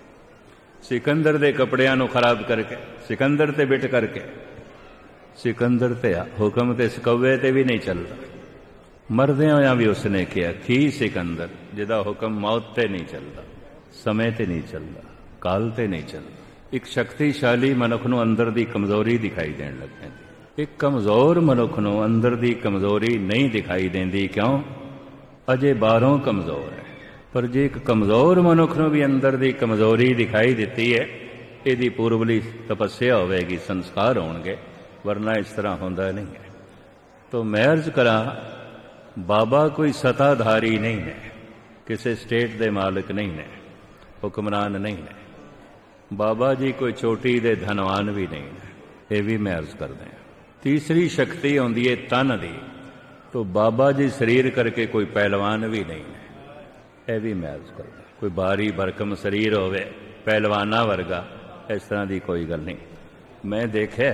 सिकंदर दे कपड़ियां नूं खराब करके, सिकंदर ते बिठ करके, सिकंदर ते हुक्म ते कौवे ते भी नहीं चलदा। मरदियां होया भी उसने किया की सिकंदर जिहदा हुक्म मौत ते नहीं चलदा, समय ते नहीं चलदा, काल ते नहीं चलदा। एक शक्तिशाली मनुख नूं अंदर दी कमजोरी दिखाई देण लग पैंदी। एक कमजोर मनुख नूं अंदर दी कमजोरी नहीं दिखाई देंदी, क्यों? अजे बाहरों कमजोर है। पर जे एक कमजोर मनुख नूं भी अंदर दी कमजोरी दिखाई दिती है, इहदी पूर्वली तपस्या होवेगी, संस्कार होणगे, वरना इस तरह होंदा नहीं है। तो मैं अर्ज करा, बाबा कोई सत्ताधारी नहीं है, किसी स्टेट दे मालिक नहीं ने, हुक्मरान नहीं ने। बाबा जी कोई चोटी दे धनवान भी नहीं ने, यह भी मैं अर्ज कर दें। तीसरी शक्ति आउंदी है तन दी, तो बाबा जी शरीर करके कोई पहलवान भी नहीं है, यह भी मैं अर्ज कर दें। कोई भारी भरकम शरीर होवे पहलवाना वर्गा, इस तरह की कोई गल नहीं। मैं देखिया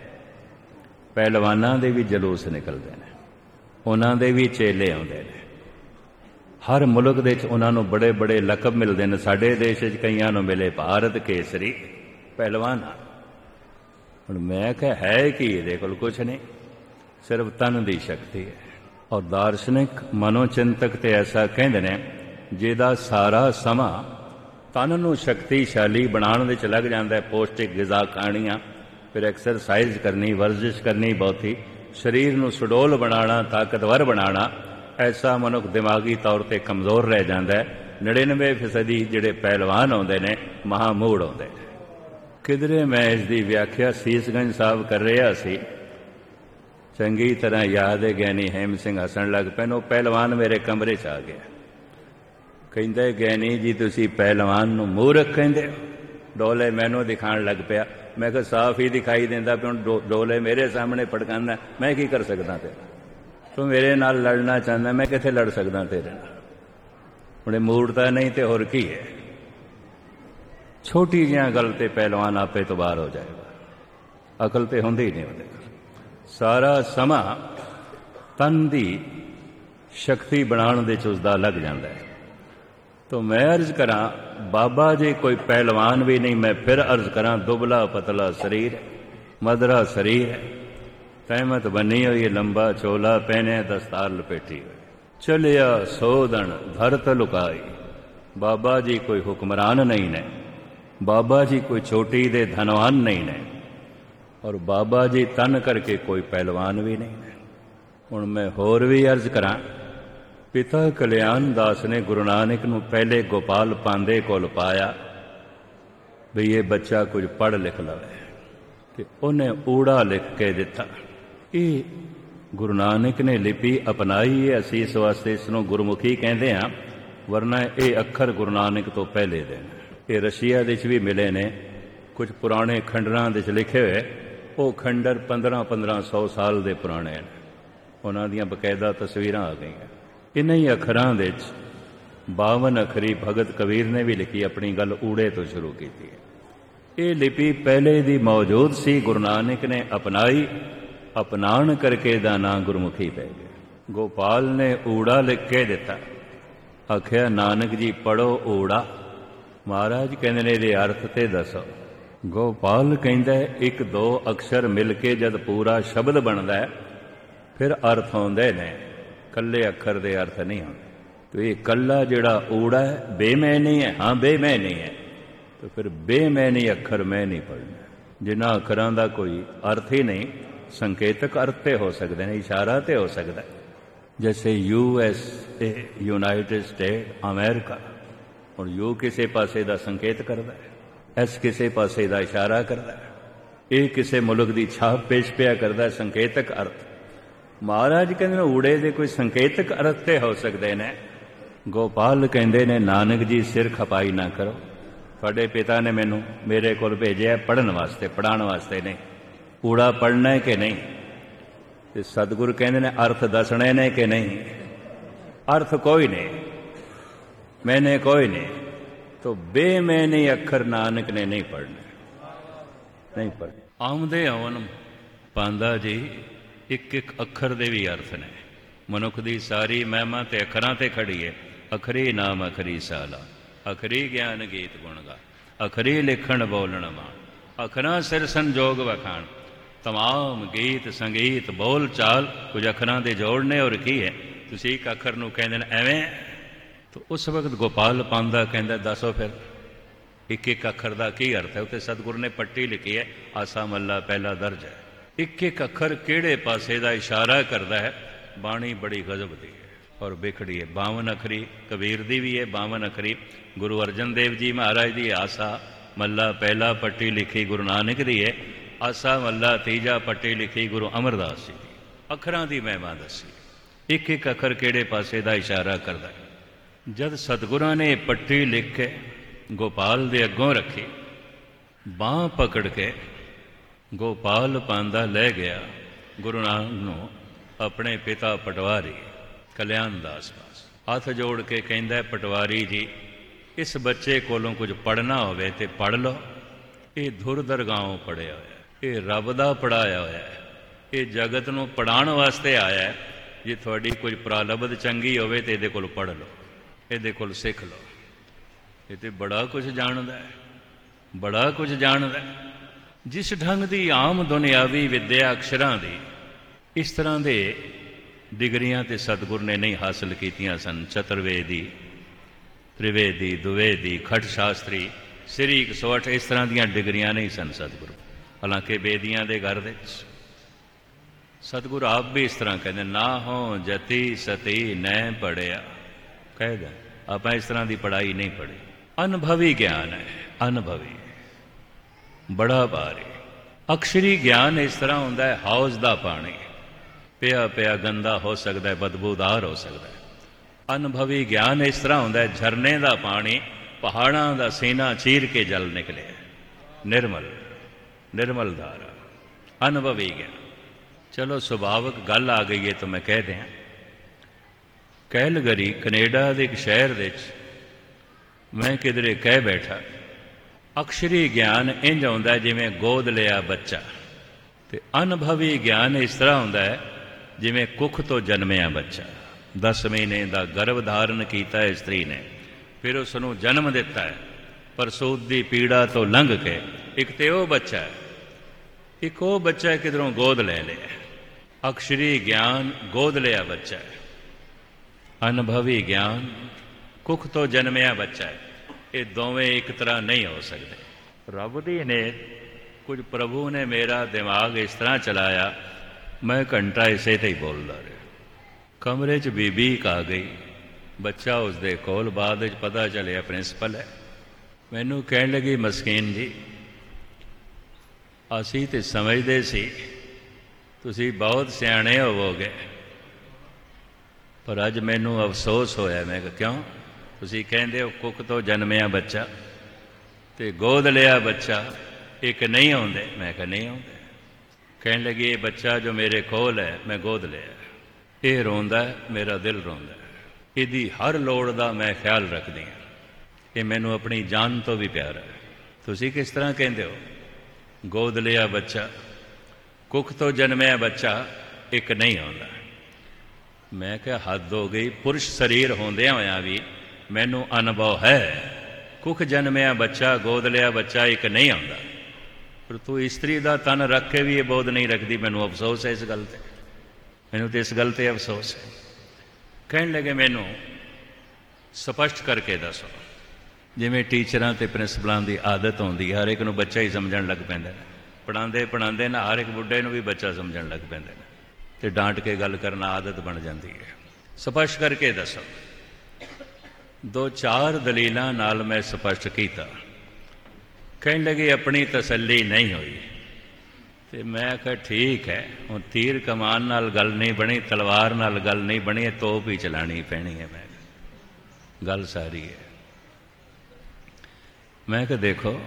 पहलवाना दे भी जलूस निकलते हैं, उन्हां दे भी चेले आउंदे ने। हर मुल्क दे उन्हां नूं बड़े बड़े लकब मिलते हैं। साडे देश च कईयां नूं मिले भारत केसरी पहलवान। हुण मैं कहा है कि इहदे कोल कुछ नहीं, सिर्फ तन दी शक्ति है। और दार्शनिक मनोचिंतक ते ऐसा कहंदे ने, जिहदा सारा समा तन नूं शक्तिशाली बनाउण विच लग जांदा है, पौष्टिक गिज़ा खाणियां, फिर एक्सरसाइज करनी, वर्जिश करनी, बहुती शरीर नूं सुडोल बनाना, ताकतवर बनाना, ऐसा मनुख दिमागी तौर पर कमजोर रह जाता है। 99% जिहड़े पहलवान आउंदे ने महामूड़ आउंदे ने। किधरे मैं इसकी व्याख्या सीसगंज साहब कर रहा सी, चंगी तरह याद है, ज्ञानी हेम सिंह हसन लग पैन। वो पहलवान मेरे कमरे च आ गया, कहंदे ज्ञानी जी तुसी पहलवान नूं मूर्ख कहंदे हो? डोले मैनू दिखाण लग पिया। मैं कहा साफ ही दिखाई देंदा पिया, हुण डोले मेरे सामने पड़कांदा, मैं की कर सकदा? तेरा तू मेरे नाल लड़ना चाहता, मैं कित्थे लड़ सकदा तेरे नाल? हुणे मूर्खता नहीं तो होर की है? छोटी जिहा गल ते पहलवान आपे तो बाहर हो जाएगा, अकल तो होंदी ही नहीं उहदे कोल। सारा समा तन दी शक्ति बनाउण दे च उसदा लग जांदा है। तो मैं अर्ज करा, बाबा जी कोई पहलवान भी नहीं। मैं फिर अर्ज करा, दुबला पतला शरीर, मदरा शरीर है, तहमत बनी हुई है, लंबा चोला पहने, दस्तार लपेटी हुई, चलिया सोदन धरत लुकाई। बाबा जी कोई हुक्मरान नहीं ने, बाबा जी कोई चोटी दे धनवान नहीं ने, और बाबा जी तन करके कोई पहलवान भी नहीं ने। हुण मैं होर भी अर्ज करा, पिता कल्याण दास ने गुरु नानक नूं पहले गोपाल पांदे कोल पाया भी ये बच्चा कुछ पढ़ लिख लवे, ते उन्हें ऊड़ा लिख के दिता। ये गुरु नानक ने लिपि अपनाई है, असीं इस वास्ते इसनूं गुरमुखी कहंदे हां, वरना ये अखर गुरु नानक तो पहले दे ने। ये रशिया दे च भी मिले ने, कुछ पुराने खंडरां दे च लिखे हुए। वो खंडर 1500 साल दे पुराने ने, उन्हां दियां बकायदा तस्वीरां आ गईयां। इन्हीं अखरां दे 52 अखरी भगत कबीर ने भी लिखी, अपनी गल ऊड़े तो शुरू की थी। ये लिपि पहले दी मौजूद सी, गुरु नानक ने अपनाई, अपनाण करके दा नां गुरमुखी पै गया। गोपाल ने ऊड़ा लिख के दिता, आख्या नानक जी पढ़ो ऊड़ा। महाराज कहंदे ने इहदे अर्थ ते दसो। गोपाल कहंदा एक दो अक्षर मिल के जद पूरा शब्द बनदा है, फिर अर्थ आउंदे ने, कल्ले अखर दे अर्थ नहीं होंदे। तो ये कल्ला जिहड़ा ऊड़ा है बेमैनी है, हाँ बेमैनी है, तो फिर बेमैनी अखर मैं नहीं पढ़ना। जिन्हां अखरां दा कोई अर्थ ही नहीं, संकेतक अर्थ ते हो सकते हैं, इशारा ते हो सकता है। जैसे USA यूनाइटेड स्टेट अमेरिका, और यू किसी पासे दा संकेत करता है, एस किसी पासे दा इशारा करता है, ये किसी मुल्क की छाप पेश पिया करता है, संकेतक अर्थ। महाराज कहते ऊड़े दे कोई संकेतक अर्थ ते हो सकते हैं, ਗੋਪਾਲ ਕਹਿੰਦੇ ਨੇ ਨਾਨਕ ਜੀ ਸਿਰ ਖਪਾਈ ਨਾ ਕਰੋ, ਤੁਹਾਡੇ ਪਿਤਾ ਨੇ ਮੈਨੂੰ ਮੇਰੇ ਕੋਲ ਭੇਜਿਆ ਪੜ੍ਹਨ ਵਾਸਤੇ, ਪੜ੍ਹਾਉਣ ਵਾਸਤੇ ਨਹੀਂ। ਕੂੜਾ ਪੜ੍ਹਨਾ ਹੈ ਕਿ ਨਹੀਂ? ਤੇ ਸਤਿਗੁਰੂ ਕਹਿੰਦੇ ਨੇ ਅਰਥ ਦੱਸਣੇ ਨੇ ਕਿ ਨਹੀਂ? ਅਰਥ ਕੋਈ ਨਹੀਂ, ਮੈਨੇ ਕੋਈ ਨਹੀਂ। तो बेमैनी अखर नानक ने नहीं पढ़ने, नहीं पढ़ने। आमदे आवन पांदा जी एक एक अखर दे भी अर्थ ने। मनुख दी सारी महिमा ते अखरां ते खड़ी है। अखरी नाम अखरी साला, अखरी ज्ञान गीत गुण गा, अखरी लिखण बोलण मां, अखरां सिर संजोग वखाण। तमाम गीत संगीत बोल चाल कुछ अखरां दे जोड़ने और की है। तुसीं एक अखर नूं कहंदे ने एवें। तो उस वक्त गोपाल पांदा कहता दसो फिर एक एक अखर का की अर्थ है। उत्ते सतगुरु ने पट्टी लिखी है, आसा मल्ला पहला दर्ज है। एक एक अखर किहड़े पासे का इशारा करता है। बाणी बड़ी गजब दी है और बिखड़ी है। 52 अखरी कबीर दी भी है, 52 अखरी गुरु अर्जन देव जी महाराज की आसा मल्ला पहला पट्टी लिखी गुरु नानक दी है। आसा मल्ला तीजा पट्टी लिखी गुरु अमरदास जी की। अखरां दी महिमा दसी, एक एक अखर किहड़े पासे का इशारा करता है। जद सतगुरां ने पट्टी लिख के गोपाल दे अगों रखी, बांह पकड़ के गोपाल पांदा ले गया गुरु नानक नूं अपने पिता पटवारी कल्याण दास पास। हथ जोड़ के कहंदा पटवारी जी इस बच्चे कोलों कुछ पढ़ना होवे ते पढ़ लो। ये धुर दरगाहों पढ़िया होया, ये रब दा पढ़ाया होया है, ये जगत नूं पढ़ाउण वास्ते आया है। जे तुहाडी कुछ प्रालब्ध चंगी होवे ते इहदे कोल पढ़ लो, ਇਹਦੇ ਕੋਲ ਸਿੱਖ ਲਓ। ਇਹ ਤੇ ਬੜਾ ਕੁਝ ਜਾਣਦਾ ਹੈ, ਬੜਾ ਕੁਝ ਜਾਣਦਾ ਹੈ। ਜਿਸ ਢੰਗ ਦੀ ਆਮ ਦੁਨਿਆਵੀ ਵਿੱਦਿਆ ਅਕਸ਼ਰਾਂ ਦੀ, ਇਸ ਤਰ੍ਹਾਂ ਦੇ ਡਿਗਰੀਆਂ ਤੇ ਸਤਿਗੁਰ ਨੇ ਨਹੀਂ ਹਾਸਲ ਕੀਤੀਆਂ ਸਨ। ਚਤੁਰਵੇਦੀ, ਤ੍ਰਿਵੇਦੀ, ਦੁਵੇਦੀ, ਖਟ ਸ਼ਾਸਤਰੀ, ਸ੍ਰੀ 108 ਇਸ ਤਰ੍ਹਾਂ ਦੀਆਂ ਡਿਗਰੀਆਂ ਨਹੀਂ ਸਨ ਸਤਿਗੁਰੂ। ਹਾਲਾਂਕਿ ਬੇਦੀਆਂ ਦੇ ਘਰ ਦੇ ਵਿੱਚ ਸਤਿਗੁਰੂ ਆਪ ਵੀ ਇਸ ਤਰ੍ਹਾਂ ਕਹਿੰਦੇ ਨਾ ਹੋ ਜਤੀ ਸਤੀ ਨੈ ਪੜਿਆ। ਕਹਿ ਗਏ ਆਪਾਂ ਇਸ ਤਰ੍ਹਾਂ ਦੀ ਪੜ੍ਹਾਈ ਨਹੀਂ ਪੜ੍ਹੀ। ਅਨੁਭਵੀ ਗਿਆਨ ਹੈ, ਅਨੁਭਵੀ ਬੜਾ ਭਾਰੀ। ਅਕਸ਼ਰੀ ਗਿਆਨ ਇਸ ਤਰ੍ਹਾਂ ਹੁੰਦਾ ਹੈ ਹੌਜ਼ ਦਾ ਪਾਣੀ, ਪਿਆ ਪਿਆ ਗੰਦਾ ਹੋ ਸਕਦਾ ਹੈ, ਬਦਬੂਦਾਰ ਹੋ ਸਕਦਾ ਹੈ। ਅਨੁਭਵੀ ਗਿਆਨ ਇਸ ਤਰ੍ਹਾਂ ਹੁੰਦਾ ਹੈ ਝਰਨੇ ਦਾ ਪਾਣੀ ਪਹਾੜਾਂ ਦਾ ਸੀਨਾ ਚੀਰ ਕੇ ਜਲ ਨਿਕਲਿਆ, ਨਿਰਮਲ ਨਿਰਮਲ ਧਾਰਾ। ਅਨੁਭਵੀ ਗਿਆਨ। ਚਲੋ ਸੁਭਾਵਕ ਗੱਲ ਆ ਗਈ ਹੈ ਤਾਂ ਮੈਂ ਕਹਿ ਦਿਆਂ। ਕੈਲਗਰੀ ਕੈਨੇਡਾ ਦੇ ਇੱਕ ਸ਼ਹਿਰ ਵਿੱਚ ਮੈਂ ਕਿਧਰੇ ਕਹਿ ਬੈਠਾ, ਅਕਸ਼ਰੀ ਗਿਆਨ ਇੰਝ ਆਉਂਦਾ ਜਿਵੇਂ ਗੋਦ ਲਿਆ ਬੱਚਾ, ਅਤੇ ਅਨੁਭਵੀ ਗਿਆਨ ਇਸ ਤਰ੍ਹਾਂ ਹੁੰਦਾ ਹੈ ਜਿਵੇਂ ਕੁੱਖ ਤੋਂ ਜਨਮਿਆ ਬੱਚਾ। 10 ਮਹੀਨੇ ਦਾ ਗਰਭ ਧਾਰਨ ਕੀਤਾ ਹੈ ਇਸਤਰੀ ਨੇ, ਫਿਰ ਉਸ ਨੂੰ ਜਨਮ ਦਿੱਤਾ ਹੈ। ਪ੍ਰਸੂਤ ਦੀ ਪੀੜਾ ਤੋਂ ਲੰਘ ਕੇ ਇੱਕ ਤੇ ਉਹ ਬੱਚਾ ਹੈ, ਇੱਕ ਉਹ ਬੱਚਾ ਕਿਧਰੋਂ ਗੋਦ ਲੈ ਲਿਆ। ਅਕਸ਼ਰੀ ਗਿਆਨ ਗੋਦ ਲਿਆ ਬੱਚਾ ਹੈ, ਅਨੁਭਵੀ ਗਿਆਨ ਕੁੱਖ ਤੋਂ ਜਨਮਿਆ ਬੱਚਾ ਹੈ। ਇਹ ਦੋਵੇਂ ਇੱਕ ਤਰ੍ਹਾਂ ਨਹੀਂ ਹੋ ਸਕਦੇ। ਰੱਬ ਦੀ ਨੇ ਕੁਝ ਪ੍ਰਭੂ ਨੇ ਮੇਰਾ ਦਿਮਾਗ ਇਸ ਤਰ੍ਹਾਂ ਚਲਾਇਆ, ਮੈਂ ਘੰਟਾ ਇਸੇ ਤੇ ਹੀ ਬੋਲਦਾ ਰਿਹਾ। ਕਮਰੇ 'ਚ ਬੀਬੀ ਇੱਕ ਆ ਗਈ, ਬੱਚਾ ਉਸਦੇ ਕੋਲ। ਬਾਅਦ ਵਿੱਚ ਪਤਾ ਚੱਲਿਆ ਪ੍ਰਿੰਸੀਪਲ ਹੈ। ਮੈਨੂੰ ਕਹਿਣ ਲੱਗੀ ਮਸਕੀਨ ਜੀ ਅਸੀਂ ਤਾਂ ਸਮਝਦੇ ਸੀ ਤੁਸੀਂ ਬਹੁਤ ਸਿਆਣੇ ਹੋਵੋਗੇ, ਪਰ ਅੱਜ ਮੈਨੂੰ ਅਫਸੋਸ ਹੋਇਆ। ਮੈਂ ਕਿਹਾ ਕਿਉਂ? ਤੁਸੀਂ ਕਹਿੰਦੇ ਹੋ ਕੁੱਖ ਤੋਂ ਜਨਮਿਆ ਬੱਚਾ ਅਤੇ ਗੋਦ ਲਿਆ ਬੱਚਾ ਇੱਕ ਨਹੀਂ ਆਉਂਦੇ। ਮੈਂ ਕਿਹਾ ਨਹੀਂ ਆਉਂਦੇ। ਕਹਿਣ ਲੱਗੀ ਇਹ ਬੱਚਾ ਜੋ ਮੇਰੇ ਕੋਲ ਹੈ ਮੈਂ ਗੋਦ ਲਿਆ, ਇਹ ਰੋਂਦਾ ਮੇਰਾ ਦਿਲ ਰੋਂਦਾ, ਇਹਦੀ ਹਰ ਲੋੜ ਦਾ ਮੈਂ ਖਿਆਲ ਰੱਖਦੀ ਹਾਂ, ਇਹ ਮੈਨੂੰ ਆਪਣੀ ਜਾਨ ਤੋਂ ਵੀ ਪਿਆਰਾ ਹੈ। ਤੁਸੀਂ ਕਿਸ ਤਰ੍ਹਾਂ ਕਹਿੰਦੇ ਹੋ ਗੋਦ ਲਿਆ ਬੱਚਾ, ਕੁੱਖ ਤੋਂ ਜਨਮਿਆ ਬੱਚਾ ਇੱਕ ਨਹੀਂ ਆਉਂਦਾ? ਮੈਂ ਕਿਹਾ ਹੱਦ ਹੋ ਗਈ। ਪੁਰਸ਼ ਸਰੀਰ ਹੁੰਦਿਆਂ ਹੋਇਆਂ ਵੀ ਮੈਨੂੰ ਅਨੁਭਵ ਹੈ ਕੁੱਖ ਜਨਮਿਆ ਬੱਚਾ, ਗੋਦ ਲਿਆ ਬੱਚਾ ਇੱਕ ਨਹੀਂ ਆਉਂਦਾ, ਪਰ ਤੂੰ ਇਸਤਰੀ ਦਾ ਤਨ ਰੱਖ ਕੇ ਵੀ ਇਹ ਬੋਧ ਨਹੀਂ ਰੱਖਦੀ। ਮੈਨੂੰ ਅਫਸੋਸ ਹੈ ਇਸ ਗੱਲ 'ਤੇ, ਮੈਨੂੰ ਤਾਂ ਇਸ ਗੱਲ 'ਤੇ ਅਫਸੋਸ ਹੈ। ਕਹਿਣ ਲੱਗੇ ਮੈਨੂੰ ਸਪਸ਼ਟ ਕਰਕੇ ਦੱਸੋ। ਜਿਵੇਂ ਟੀਚਰਾਂ ਅਤੇ ਪ੍ਰਿੰਸੀਪਲਾਂ ਦੀ ਆਦਤ ਹੁੰਦੀ, ਹਰ ਇੱਕ ਨੂੰ ਬੱਚਾ ਹੀ ਸਮਝਣ ਲੱਗ ਪੈਂਦੇ ਨੇ। ਪੜ੍ਹਾਉਂਦੇ ਪੜ੍ਹਾਉਂਦੇ ਨਾ ਹਰ ਇੱਕ ਬੁੱਢੇ ਨੂੰ ਵੀ ਬੱਚਾ ਸਮਝਣ ਲੱਗ ਪੈਂਦੇ ਨੇ, ਅਤੇ ਡਾਂਟ ਕੇ ਗੱਲ ਕਰਨਾ ਆਦਤ ਬਣ ਜਾਂਦੀ ਹੈ। ਸਪਸ਼ਟ ਕਰਕੇ ਦੱਸੋ। 2-4 ਦਲੀਲਾਂ ਨਾਲ ਮੈਂ ਸਪਸ਼ਟ ਕੀਤਾ। ਕਹਿਣ ਲੱਗੇ ਆਪਣੀ ਤਸੱਲੀ ਨਹੀਂ ਹੋਈ। ਅਤੇ ਮੈਂ ਕਿਹਾ ਠੀਕ ਹੈ, ਹੁਣ ਤੀਰ ਕਮਾਨ ਨਾਲ ਗੱਲ ਨਹੀਂ ਬਣੀ, ਤਲਵਾਰ ਨਾਲ ਗੱਲ ਨਹੀਂ ਬਣੀ, ਤੋਪ ਹੀ ਚਲਾਉਣੀ ਪੈਣੀ ਹੈ। ਮੈਂ ਗੱਲ ਸਾਰੀ ਹੈ। ਮੈਂ ਕਿਹਾ ਦੇਖੋ,